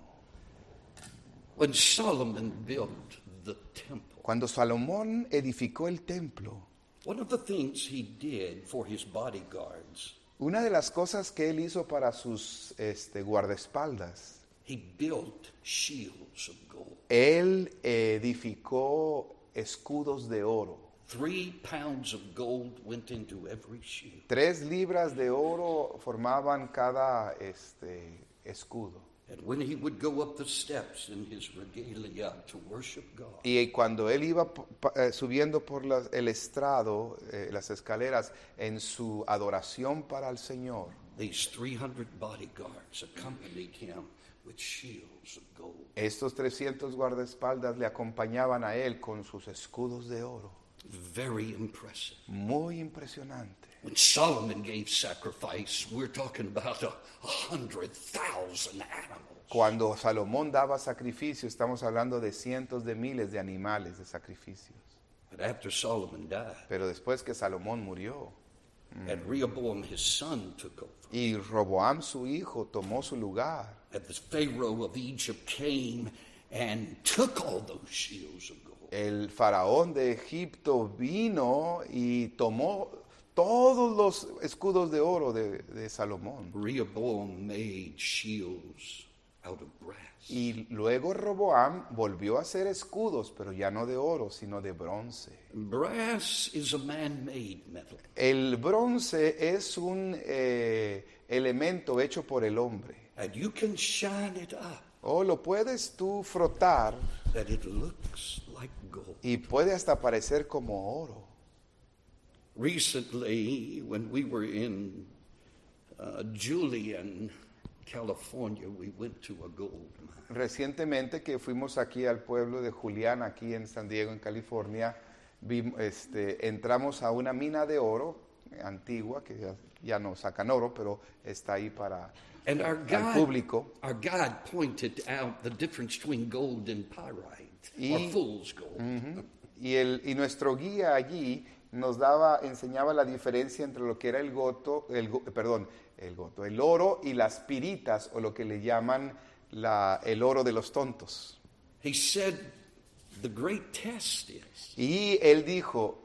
When Solomon built the temple, Cuando Salomón edificó el templo, one of the things he did for his bodyguards, una de las cosas que él hizo para sus guardaespaldas, he built shields of gold. él edificó escudos de oro. 3 pounds of gold went into every shield. 3 libras de oro formaban cada escudo. And when he would go up the steps in his regalia to worship God, Y cuando él iba subiendo por el estrado, las escaleras, en su adoración para el Señor, these 300 bodyguards accompanied him with shields of gold. estos 300 guardaespaldas le acompañaban a él con sus escudos de oro. Very impressive. Muy impresionante. When Solomon gave sacrifice, we're talking about 100,000 animals. Cuando Salomón daba sacrificio, estamos hablando de cientos de miles de animales de sacrificios. But after Solomon died, Pero después que Salomón murió and Rehoboam his son took over, y Roboam su hijo tomó su lugar, and the Pharaoh of Egypt came and took all those shields of gold. el faraón de Egipto vino y tomó todos los escudos de oro de Salomón. Rehoboam made shields out of brass. Y luego Roboam volvió a hacer escudos, pero ya no de oro, sino de bronce. Brass is a man-made metal. El bronce es un elemento hecho por el hombre. And you can shine it up O lo puedes tú frotar that it looks like gold. y puede hasta parecer como oro. Recently, when we were in Julian, California, we went to a gold mine. Recientemente que fuimos aquí al pueblo de Julián, aquí en San Diego, en California, entramos a una mina de oro antigua, que ya no sacan oro, pero está ahí para And our al público. God pointed out the difference between gold and pyrite, or Y- fool's gold. Y nuestro guía allí nos enseñaba la diferencia entre lo que era el oro y las piritas, o lo que le llaman el oro de los tontos. He said The great test is, Y él dijo,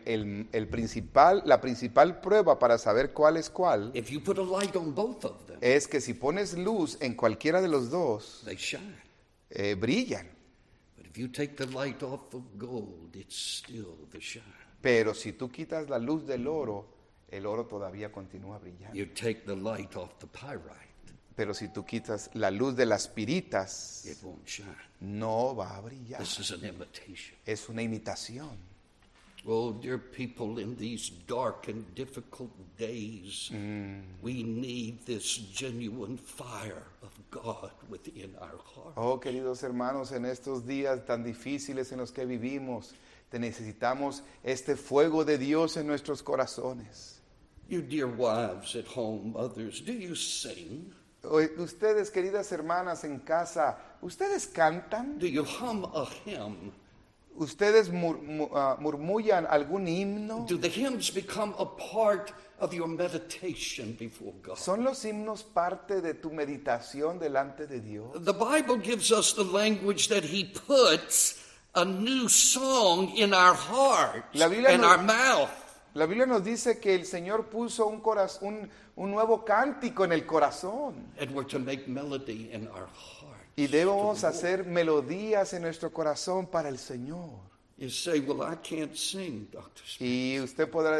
la principal prueba para saber cuál es cuál, if you put a light on both of them, es que si pones luz en cualquiera de los dos, they shine. brillan. But if you take the light off of gold, it's still the shine. Pero si tú quitas la luz del oro, el oro todavía continúa brillando. You take the light off the pyrite, Pero si tú quitas la luz de las piritas, it won't shine. no va a brillar. This is an imitation. Es una imitación. Oh, dear people, in these dark and difficult days, we need this genuine fire of God within our heart. Oh, queridos hermanos, en estos días tan difíciles en los que vivimos, necesitamos este fuego de Dios en nuestros corazones. You dear wives at home, mothers, do you sing? Ustedes, queridas hermanas en casa, ¿ustedes cantan? Do you hum a hymn? ¿Ustedes murmullan algún himno? Do the hymns become a part of your meditation before God? ¿Son los himnos parte de tu meditación delante de Dios? The Bible gives us the language that He puts a new song in our hearts La Biblia and nos- our mouth. La Biblia nos dice que el Señor puso un nuevo cántico en el corazón. And we're to make melody in our heart. Y debemos hacer melodías en nuestro corazón para el Señor. You say, well, I can't sing, Dr. Spence. Y usted podrá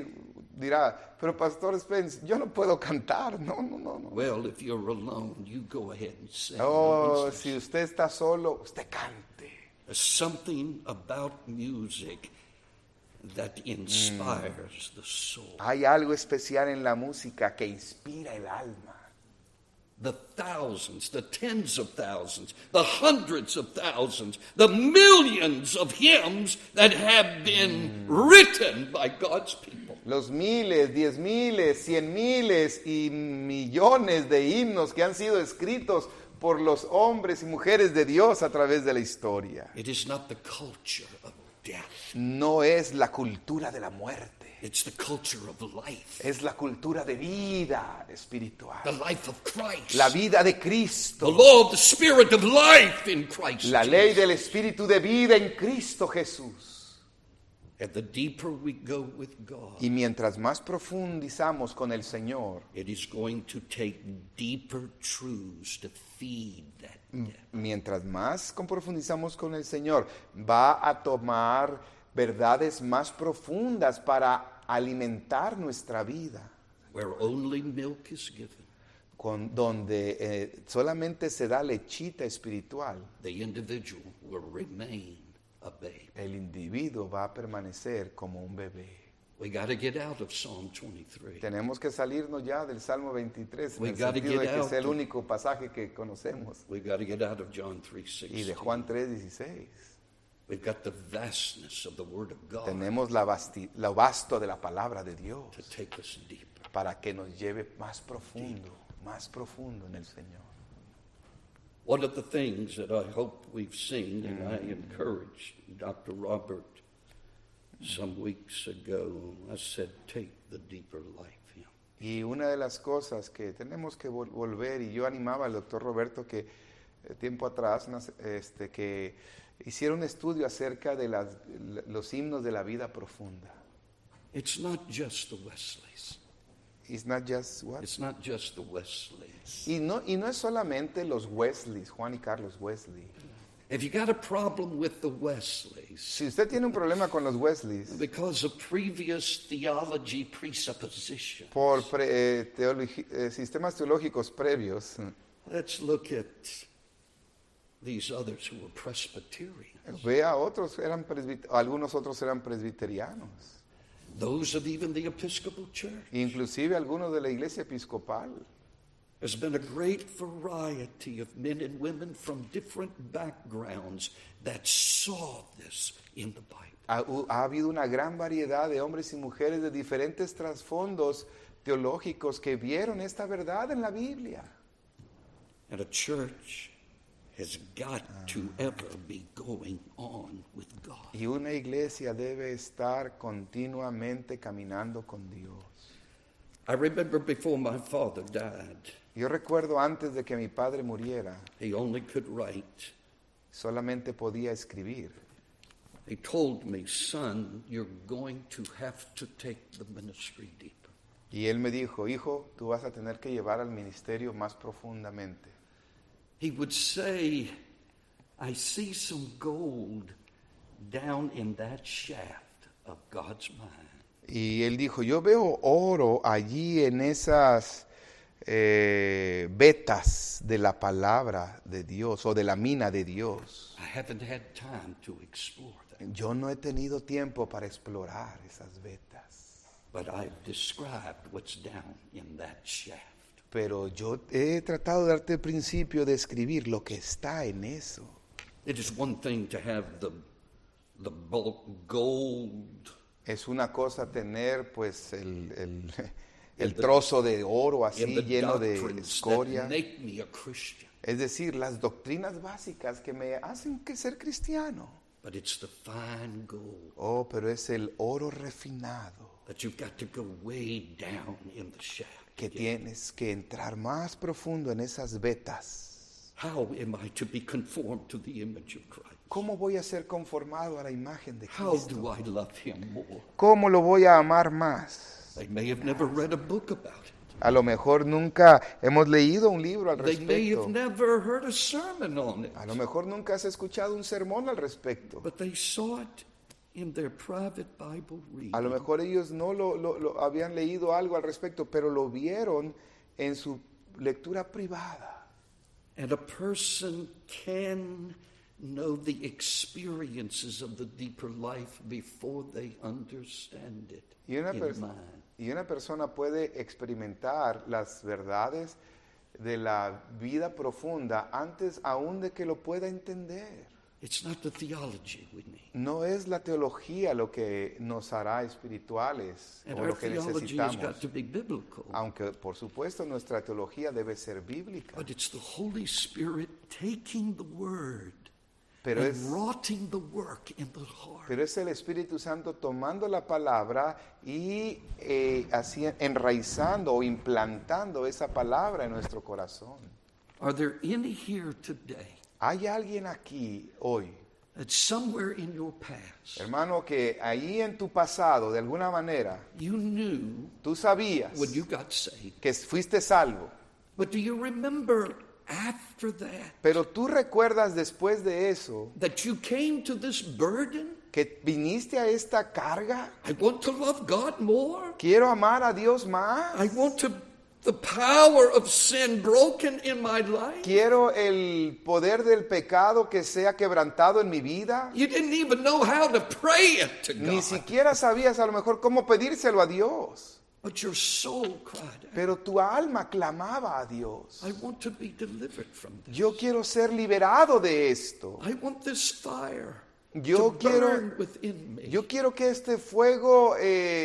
dirá, pero Pastor Spence, yo no puedo cantar. No. Well, if you're alone, you go ahead and sing. Oh, si usted está solo, usted cante. There's something about music that inspires the soul. Hay algo especial en la música que inspira el alma. The thousands, the tens of thousands, the hundreds of thousands, the millions of hymns that have been written by God's people. Los miles, 10,000, 100,000 y millones de himnos que han sido escritos por los hombres y mujeres de Dios a través de la historia. It is not the culture of death. No es la cultura de la muerte, It's the culture of life. es la cultura de vida espiritual. The life of Christ. La vida de The Cristo, law of the spirit of life in Christ. la ley del espíritu de vida en Cristo Jesús. And the deeper we go with God, Y mientras más profundizamos con el Señor, it is going to take deeper truths to feed that depth. mientras más profundizamos con el Señor, va a tomar verdades más profundas para alimentar nuestra vida, Where only milk is given, donde solamente se da lechita espiritual. the individual will remain a babe. El individuo va a permanecer como un bebé. We got to get out of Psalm 23. Tenemos que salirnos ya del Salmo 23, en We el gotta sentido de get que out es el of- único pasaje que conocemos, We got to get out of John y 3:16. de Juan 3:16. We've got the vastness of the Word of God Tenemos lo vasto de la palabra de Dios to take us deeper. para que nos lleve más profundo en el Señor. One of the things that I hope we've seen, and I encouraged Dr. Robert some weeks ago, I said, take the deeper life hymn. Y una de las cosas que tenemos que volver, y yo animaba al doctor Roberto que tiempo atrás que hiciera un estudio acerca de los himnos de la vida profunda. It's not just the Wesleys. It's not just what? It's not just the Wesleys. Y no es solamente los Wesleys, Juan y Carlos Wesley. If you got a problem with the Wesleys, Si usted tiene un problema con los Wesleys because of previous theology presupposition, por sistemas teológicos previos, let's look at these others who were Presbyterian. vea algunos otros eran presbiterianos, Those of even the Episcopal Church. inclusive algunos de la iglesia episcopal. There's been a great variety of men and women from different backgrounds that saw this in the Bible. Ha habido una gran variedad de hombres y mujeres de diferentes trasfondos teológicos que vieron esta verdad en la Biblia. And a church has got to ever be going on with God. Y una iglesia debe estar continuamente caminando con Dios. I remember before my father died, Yo recuerdo antes de que mi padre muriera, he only could write solamente podía escribir He told me, son, you're going to have to take the ministry deeper. Y él me dijo, hijo, tú vas a tener que llevar al ministerio más profundamente. He would say, I see some gold down in that shaft of God's mind. Y él dijo, yo veo oro allí en esas vetas de la palabra de Dios o de la mina de Dios. I haven't had time to explore that, Yo no he tenido tiempo para explorar esas vetas, but I've described what's down in that shaft. pero yo he tratado de darte el principio de escribir lo que está en eso. It is one thing to have the bulk gold. Es una cosa tener pues el trozo de oro así In the lleno de doctrines escoria. that make me a Christian. Es decir, las doctrinas básicas que me hacen que ser cristiano. But it's the fine gold Oh, pero es el oro refinado that you've got to go way down in the shaft. que tienes que entrar más profundo en esas vetas. How am I to be conformed to the image of Christ? ¿Cómo voy a ser conformado a la imagen de How Cristo? do I love him more? ¿Cómo lo voy a amar más? They may have never read a book about it. A lo mejor nunca hemos leído un libro al They may have respecto. never heard a sermon on it. A lo mejor nunca has escuchado un sermón al respecto. But they saw it in their private Bible reading. A lo mejor ellos no lo habían leído algo al respecto, pero lo vieron en su lectura privada. And a person can know the experiences of the deeper life before they understand it Y una, in mind. y una persona puede experimentar las verdades de la vida profunda antes aún de que lo pueda entender. It's not the theology we need. No es la teología lo que nos hará espirituales And o our lo que theology has necesitamos, got to be biblical. aunque por supuesto nuestra teología debe ser bíblica, But it's the Holy Spirit taking the word pero and es, wrought the work in the heart. pero es el Espíritu Santo tomando la palabra y así enraizando o implantando esa palabra en nuestro corazón. Are there any here today Hay alguien aquí hoy, that somewhere in your past hermano, que ahí en tu pasado, de alguna manera, you knew tú sabías when you got saved? que fuiste salvo, But do you remember after that pero tú recuerdas después de eso that you came to this burden? que viniste a esta carga? I want to love God more. Quiero amar a Dios más. I want the power of sin broken in my life. Quiero el poder del pecado que sea quebrantado en mi vida. You didn't even know how to pray it to Ni God. siquiera sabías a lo mejor cómo pedírselo a Dios. But your soul cried out, Pero tu alma clamaba a Dios. I want to be delivered from this. Yo quiero ser liberado de esto. I want this fire Yo to quiero, burn within me. yo quiero que este fuego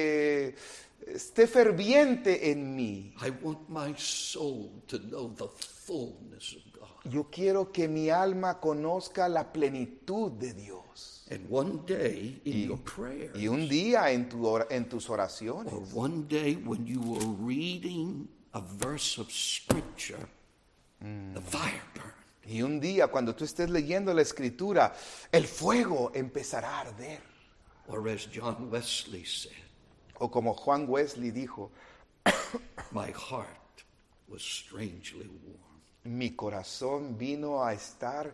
esté ferviente en mí. I want my soul to know the fullness of God. Yo quiero que mi alma conozca la plenitud de Dios. And one day in your prayer, Y un día en tus oraciones, or one day when you were reading a verse of scripture, the fire burned. y un día cuando tú estés leyendo la escritura, el fuego empezará a arder. Or as John Wesley said, O como Juan Wesley dijo, my heart was strangely warm. mi corazón vino a estar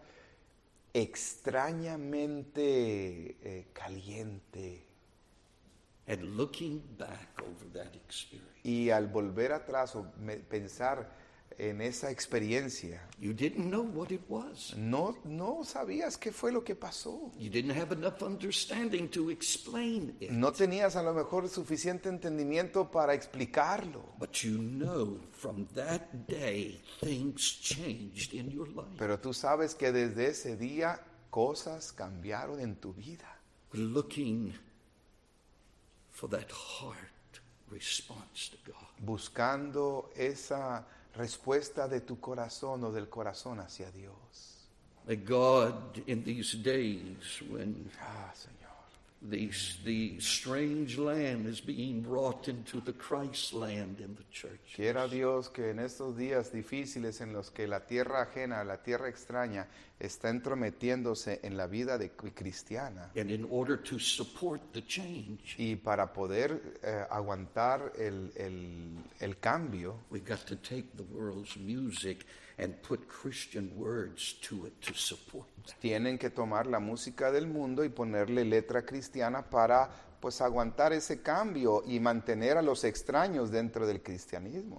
extrañamente caliente. And looking back over that experience, Y al volver atrás o pensar en esa experiencia, you didn't know what it was. no sabías qué fue lo que pasó. You didn't have enough understanding to explain it. No tenías a lo mejor suficiente entendimiento para explicarlo. But you know from that day things changed in your life. Pero tú sabes que desde ese día cosas cambiaron en tu vida. Looking for that heart response to God. Buscando esa respuesta de tu corazón o del corazón hacia Dios. May God in these days when Señor. The strange land is being brought into the Christ land in the church. Quiera Dios que en estos días difíciles en los que la tierra ajena, la tierra extraña, está entrometiéndose en la vida cristiana. And in order to support the change, Y para poder aguantar el cambio, we got to take the world's music and put Christian words to it to support that. tienen que tomar la música del mundo y ponerle letra cristiana para pues aguantar ese cambio y mantener a los extraños dentro del cristianismo.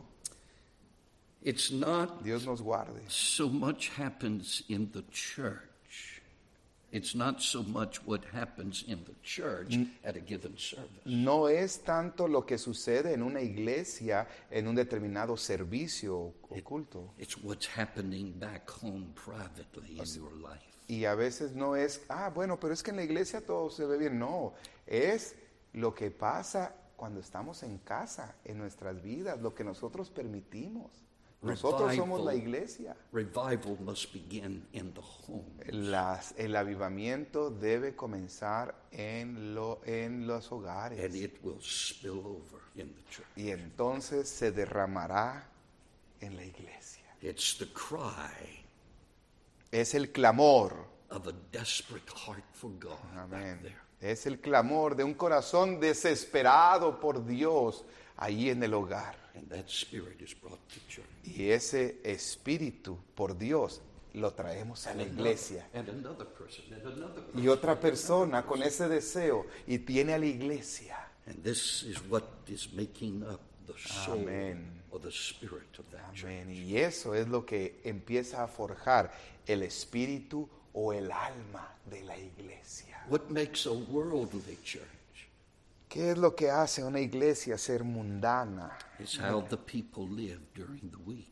It's not Dios nos guarde. so much happens in the church. It's not so much what happens in the church at a given service. No es tanto lo que sucede en una iglesia en un determinado servicio o culto. It's what's happening back home privately in your life. Y a veces no es, bueno, pero es que en la iglesia todo se ve bien. No, es lo que pasa cuando estamos en casa, en nuestras vidas, lo que nosotros permitimos. Nosotros somos la iglesia. Revival must begin in the home. El avivamiento debe comenzar en los hogares. And it will spill over in the church. Y entonces se derramará en la iglesia. It's the cry Es el clamor. of a desperate heart for God back Amén. there. Es el clamor de un corazón desesperado por Dios ahí en el hogar. And that spirit is brought to church. Y ese espíritu por Dios lo traemos a la iglesia. And another person, and another person. Y otra persona con ese deseo y tiene a la iglesia. And this is what is making up the soul Amén. or the spirit of that church. Amén. Y eso es lo que empieza a forjar el espíritu o el alma de la iglesia. What makes a worldly church ¿Qué es lo que hace una iglesia ser mundana? is how the people live during the week.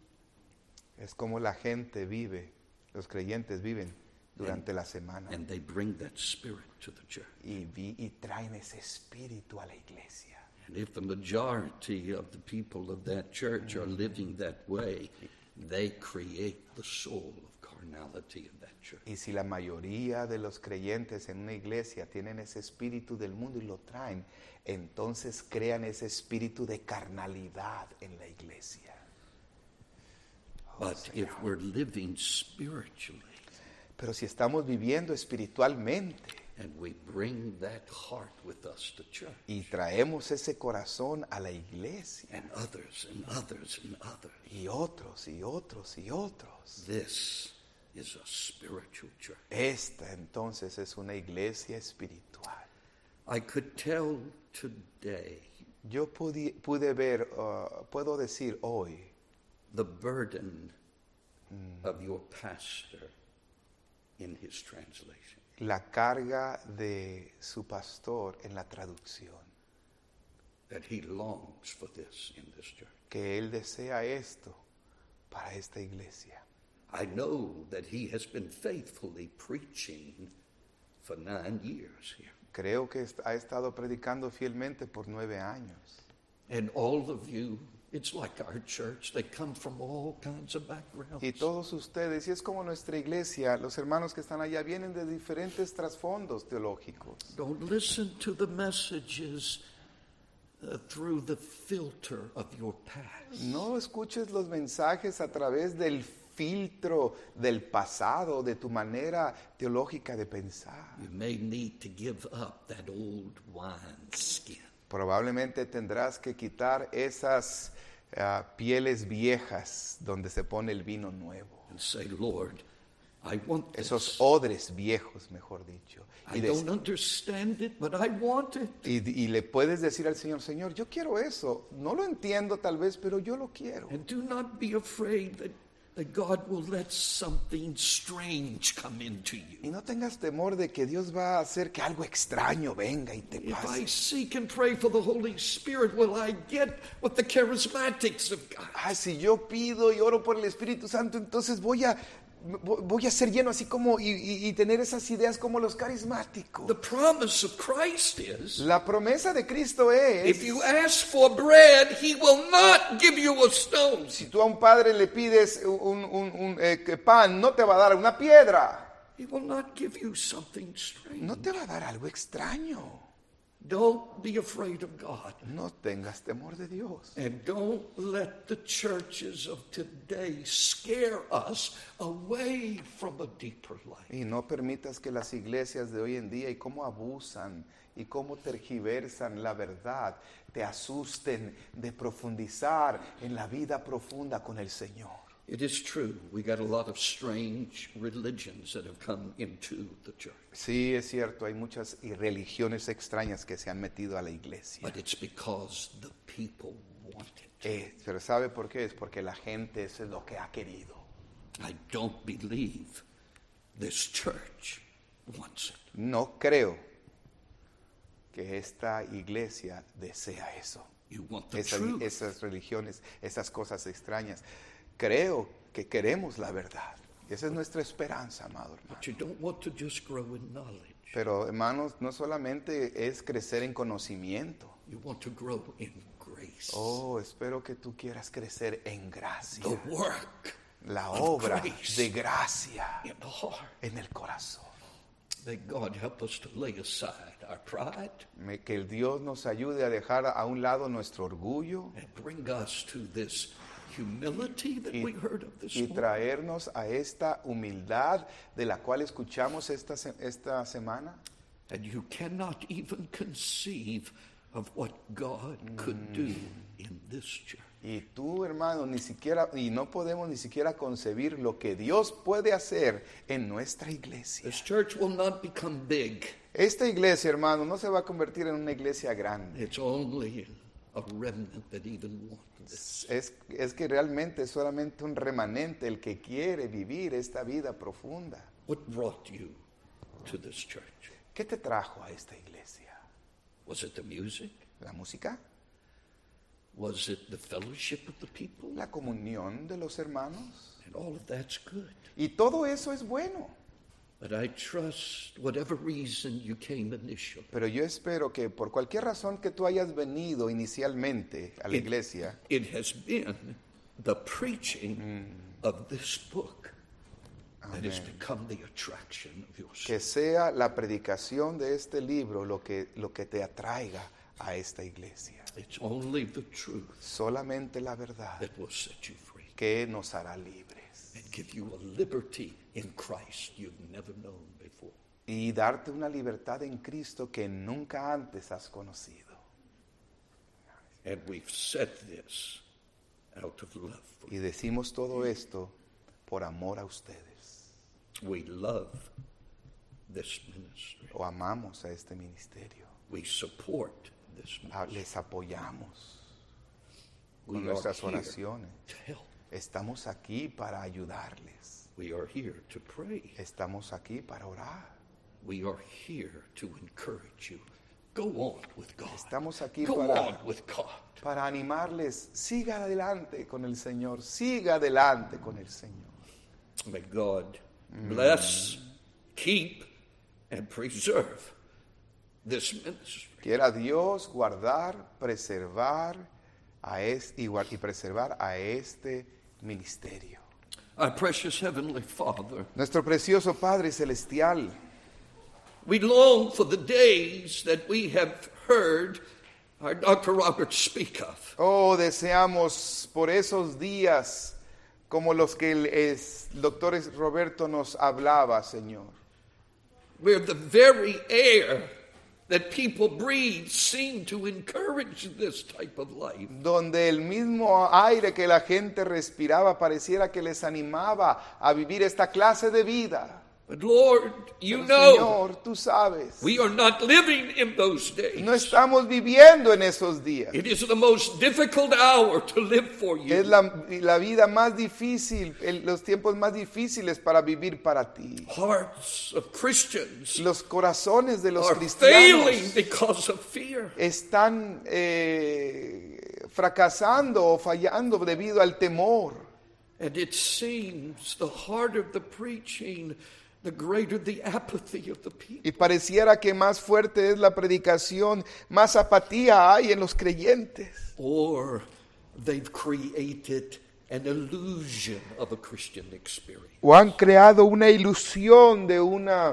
Es como la gente vive, los creyentes viven durante la semana. And they bring that spirit to the church. Y traen ese espíritu a la iglesia. And if the majority of the people of that church are living that way, they create the soul of carnality of that church. Y si la mayoría de los creyentes en una iglesia tienen ese espíritu del mundo y lo traen, entonces crean ese espíritu de carnalidad en la iglesia. But if we're living spiritually Pero si estamos viviendo espiritualmente and we bring that heart with us to church, y traemos ese corazón a la iglesia, and others and others and others, y otros y otros y otros, this is a spiritual church. esta entonces es una iglesia espiritual. I could tell today Yo pude ver, puedo decir hoy, the burden of your pastor in his translation. la carga de su pastor en la traducción, That he longs for this in this church. que él desea esto para esta iglesia. I know that he has been faithfully preaching for 9 years here. Creo que ha estado predicando fielmente por 9 años. And all of you, it's like our church, they come from all kinds of backgrounds. Y todos ustedes, y es como nuestra iglesia, los hermanos que están allá vienen de diferentes trasfondos teológicos. Don't listen to the messages through the filter of your past. No escuches los mensajes a través del filtro del pasado, de tu manera teológica de pensar. You may need to give up that old wineskin. Probablemente tendrás que quitar esas pieles viejas donde se pone el vino nuevo. And say, Lord, I want this. Esos odres viejos, mejor dicho. I don't understand it, but I want it. Y le puedes decir al Señor, Señor, yo quiero eso. No lo entiendo tal vez, pero yo lo quiero. And do not be afraid that God will let something strange come into you. Y no tengas temor de que Dios va a hacer que algo extraño venga y te If I pase. seek and pray for the Holy Spirit, will I get what the charismatics have got? Si yo pido y oro por el Espíritu Santo, entonces voy a ser lleno así como y tener esas ideas como los carismáticos. The promise of Christ is, La promesa de Cristo if es, you ask for bread, he will not give you a stone. si tú a un padre le pides un pan, no te va a dar una piedra. He will not give you something strange. No te va a dar algo extraño. Don't be afraid of God. No tengas temor de Dios. And don't let the churches of today scare us away from a deeper life. Y no permitas que las iglesias de hoy en día y cómo abusan y cómo tergiversan la verdad te asusten de profundizar en la vida profunda con el Señor. It is true, we got a lot of strange religions that have come into the church. Sí, es cierto, hay muchas religiones extrañas que se han metido a la iglesia. But it's because the people want it. Pero ¿sabe por qué? Es porque la gente eso es lo que ha querido. I don't believe this church wants it. No creo que esta iglesia desea eso. You want the truth. Esas religiones, esas cosas extrañas. Creo que queremos la verdad. Esa es nuestra esperanza, amado hermano. But you don't want to just grow in knowledge. Pero, hermanos, no solamente es crecer en conocimiento. You want to grow in grace. Oh, espero que tú quieras crecer en gracia. The work La of obra grace de gracia in the heart. en el corazón. May God help us to lay aside our pride Que el Dios nos ayude a dejar a un lado nuestro orgullo and bring us to this humility that we heard of this y morning. traernos a esta humildad de la cual escuchamos esta semana. And you cannot even conceive of what God could do in this church. Y tú, hermano, no podemos ni siquiera concebir lo que Dios puede hacer en nuestra iglesia. This church will not become big. Esta iglesia, hermano, no se va a convertir en una iglesia grande. It's only a remnant that even wants this. Es que realmente es solamente un remanente el que quiere vivir esta vida profunda. What brought you to this church? ¿Qué te trajo a esta iglesia? Was it the music? ¿La música? Was it the fellowship of the people? ¿La comunión de los hermanos? And all of that's good. Y todo eso es bueno. But I trust whatever reason you came initially, Pero yo espero que por cualquier razón que tú hayas venido inicialmente a la iglesia, it has been the preaching of this book that has become the attraction of your soul. que sea la predicación de este libro lo que te atraiga a esta iglesia. It's only the truth Solamente la verdad that will set you free que nos hará libres and give you a liberty in Christ you've never known before. y darte una libertad en Cristo que nunca antes has conocido. And we've said this out of love for Y decimos todo esto por amor a ustedes. you. We love this ministry. O amamos a este ministerio. We support this ministry. Les apoyamos We con are nuestras here oraciones. to help. Estamos aquí para ayudarles. We are here to pray. Estamos aquí para orar. We are here to encourage you. Go on with God. Estamos aquí Go on with God. para animarles. Siga adelante con el Señor. Siga adelante con el Señor. May God bless, keep, and preserve this ministry. Quiera Dios guardar, preservar y preservar a este ministerio. Our precious Heavenly Father, Nuestro precioso Padre Celestial, we long for the days that we have heard our Dr. Robert speak of. oh, deseamos por esos días como los que el doctor Roberto nos hablaba, Señor. Where the very air that people breathe seem to encourage this type of life. Donde el mismo aire que la gente respiraba pareciera que les animaba a vivir esta clase de vida. But Lord, you Pero, know, Señor, tú sabes, we are not living in those days. no estamos viviendo en esos días. It is the most difficult hour to live for Es you. la vida más difícil, los tiempos más difíciles para vivir para ti. Hearts of Christians Los corazones de los are failing cristianos because of fear. están fracasando o fallando debido al temor. And it seems the harder the preaching, the greater the apathy of the people. Y pareciera que más fuerte es la predicación, más apatía hay en los creyentes. Or they've created an illusion of a Christian experience. O han creado una ilusión de una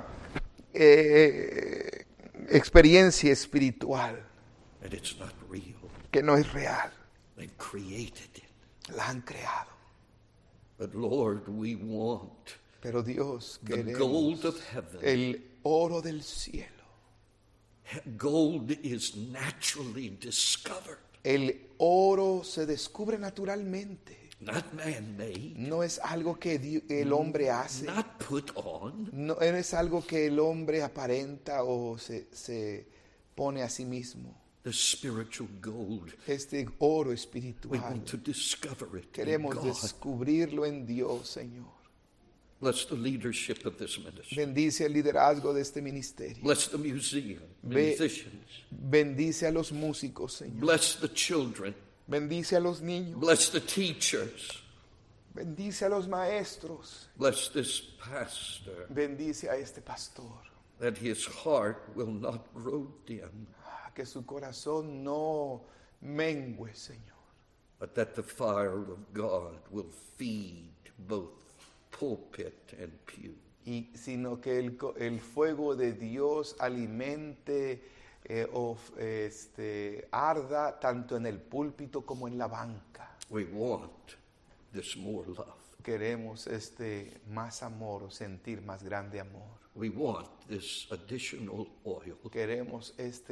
experiencia espiritual And it's not real. que no es real. They've created it. La han creado. But Lord, we want Pero Dios, the queremos gold of heaven. el oro del cielo. Gold is naturally discovered, El oro se descubre naturalmente. not man-made, No es algo que el hombre hace. not put on. No es algo que el hombre aparenta o se pone a sí mismo. The spiritual gold, Este oro we espiritual. want to discover it in Queremos God. descubrirlo en Dios, Señor. Bless the leadership of this ministry. Bendice el liderazgo de este ministerio. Bless the museum, Be- musicians. Bendice a los músicos, Señor. Bless the children. Bendice a los niños. Bless the teachers. Bendice a los maestros. Bless this pastor, Bendice a este pastor. that his heart will not grow dim, Que su corazón no mengue, Señor. but that the fire of God will feed both pulpit and pew. Sino que el fuego de Dios alimente arda tanto en el púlpito como en la banca. We want this more love. Queremos más amor o sentir más grande amor. We want this additional oil. Queremos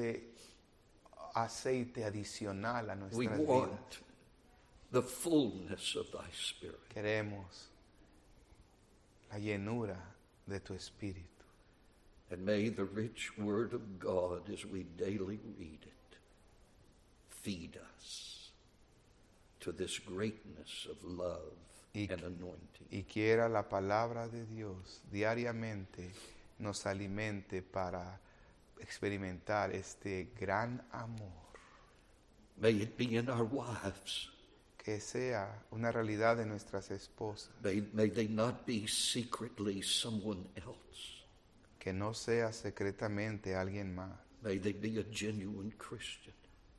aceite adicional a We nuestras vidas. want the fullness of thy spirit. Queremos la llenura de tu espíritu. And may the rich word of God, as we daily read it, feed us to this greatness of love Y, and anointing. y quiera la palabra de Dios diariamente nos alimente para experimentar este gran amor. May it be in our wives. Que sea una realidad de nuestras esposas. May they not be secretly someone else. Que no sea secretamente alguien más. May they be a genuine Christian.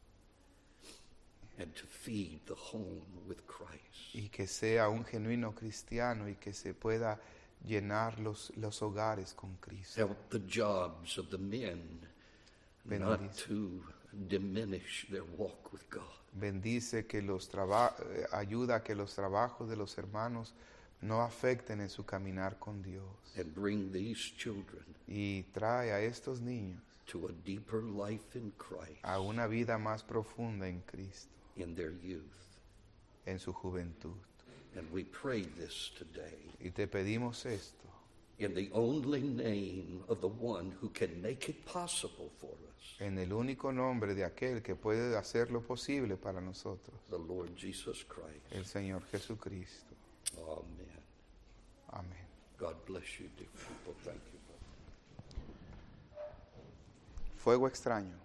And to feed the home with Christ. Y que sea un genuino cristiano y que se pueda llenar los hogares con Cristo. Help the jobs of the men not to diminish their walk with God. Bendice que ayuda a que los trabajos de los hermanos no afecten en su caminar con Dios. And bring these children Y trae a estos niños to a deeper life in Christ a una vida más profunda en Cristo, in their youth. en su juventud. And we pray this today Y te pedimos esto in the only name of the one who can make it possible for us, en el único nombre de aquel que puede hacer lo posible para nosotros, the Lord Jesus Christ. el Señor Jesucristo. Amen. Amén. God bless you, dear people. Thank you. Fuego extraño.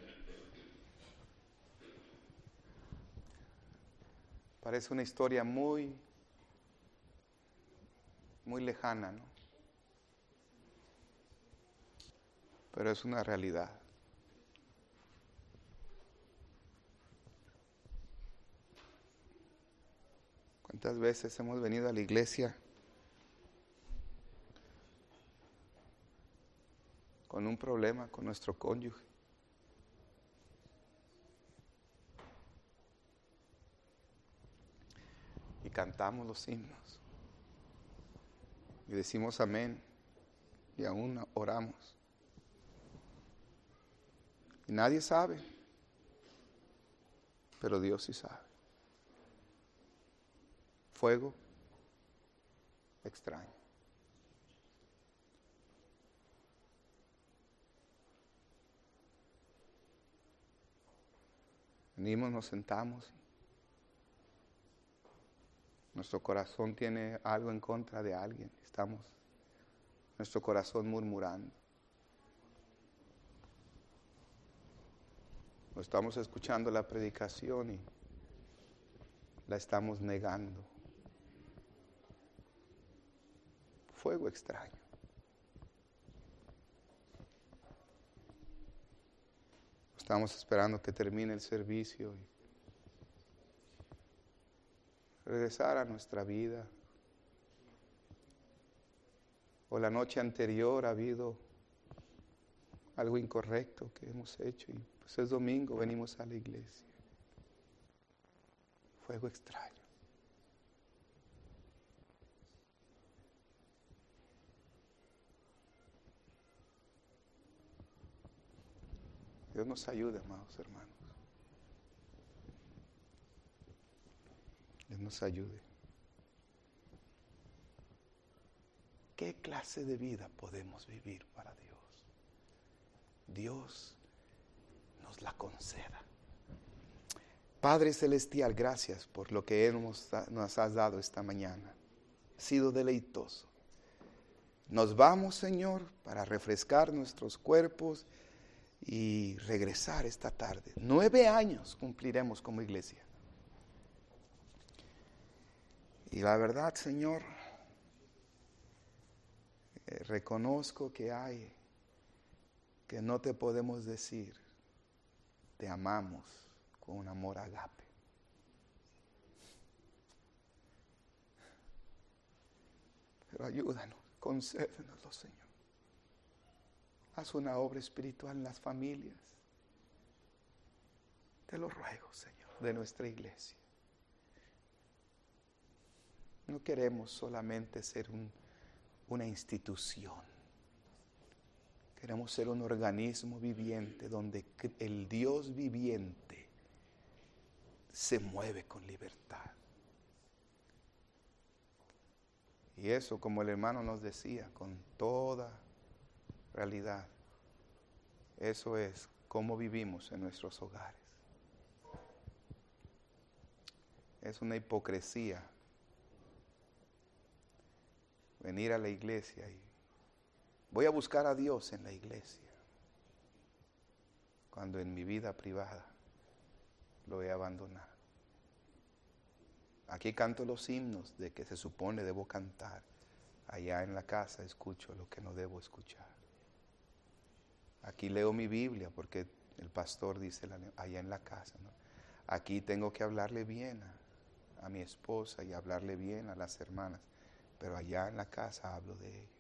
Parece una historia muy lejana, ¿no? Pero es una realidad. ¿Cuántas veces hemos venido a la iglesia con un problema con nuestro cónyuge? Y cantamos los himnos. Y decimos amén. Y aún oramos. Y nadie sabe. Pero Dios sí sabe. Fuego extraño. Venimos, nos sentamos. Nuestro corazón tiene algo en contra de alguien. Estamos, nuestro corazón murmurando. O estamos escuchando la predicación y la estamos negando. Fuego extraño. Estamos esperando que termine el servicio y regresar a nuestra vida. O la noche anterior ha habido algo incorrecto que hemos hecho y pues es domingo, venimos a la iglesia. Fue algo extraño. Dios nos ayude, amados hermanos. Dios nos ayude. ¿Qué clase de vida podemos vivir para Dios? Dios nos la conceda. Padre Celestial, gracias por lo que nos has dado esta mañana. Ha sido deleitoso. Nos vamos, Señor, para refrescar nuestros cuerpos y regresar esta tarde. 9 años cumpliremos como iglesia. Y la verdad, Señor, reconozco que no te podemos decir, te amamos con un amor agape. Pero ayúdanos, concédenoslo, Señor. Haz una obra espiritual en las familias. Te lo ruego, Señor, de nuestra iglesia. No queremos solamente ser una institución. Queremos ser un organismo viviente donde el Dios viviente se mueve con libertad. Y eso, como el hermano nos decía, con toda realidad, eso es cómo vivimos en nuestros hogares. Es una hipocresía venir a la iglesia y voy a buscar a Dios en la iglesia, cuando en mi vida privada lo he abandonado. Aquí canto los himnos de que se supone debo cantar. Allá en la casa escucho lo que no debo escuchar. Aquí leo mi Biblia porque el pastor dice allá en la casa, ¿no? Aquí tengo que hablarle bien a mi esposa y hablarle bien a las hermanas, pero allá en la casa hablo de ellos.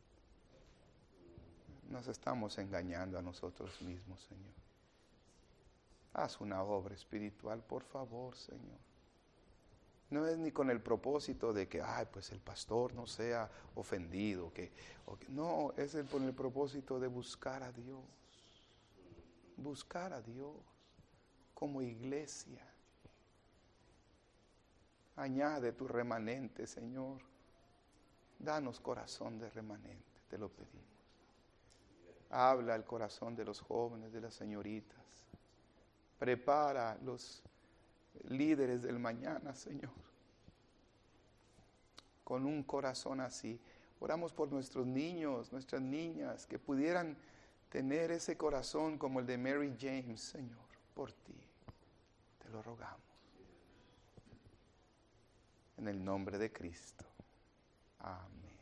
Nos estamos engañando a nosotros mismos, Señor. Haz una obra espiritual, por favor, Señor. No es ni con el propósito de que, pues el pastor no sea ofendido. No, es con el propósito de buscar a Dios. Buscar a Dios como iglesia. Añade tu remanente, Señor. Danos corazón de remanente, te lo pedimos. Habla el corazón de los jóvenes, de las señoritas. Prepara los líderes del mañana, Señor. Con un corazón así. Oramos por nuestros niños, nuestras niñas, que pudieran tener ese corazón como el de Mary James, Señor, por ti. Te lo rogamos. En el nombre de Cristo. Amén.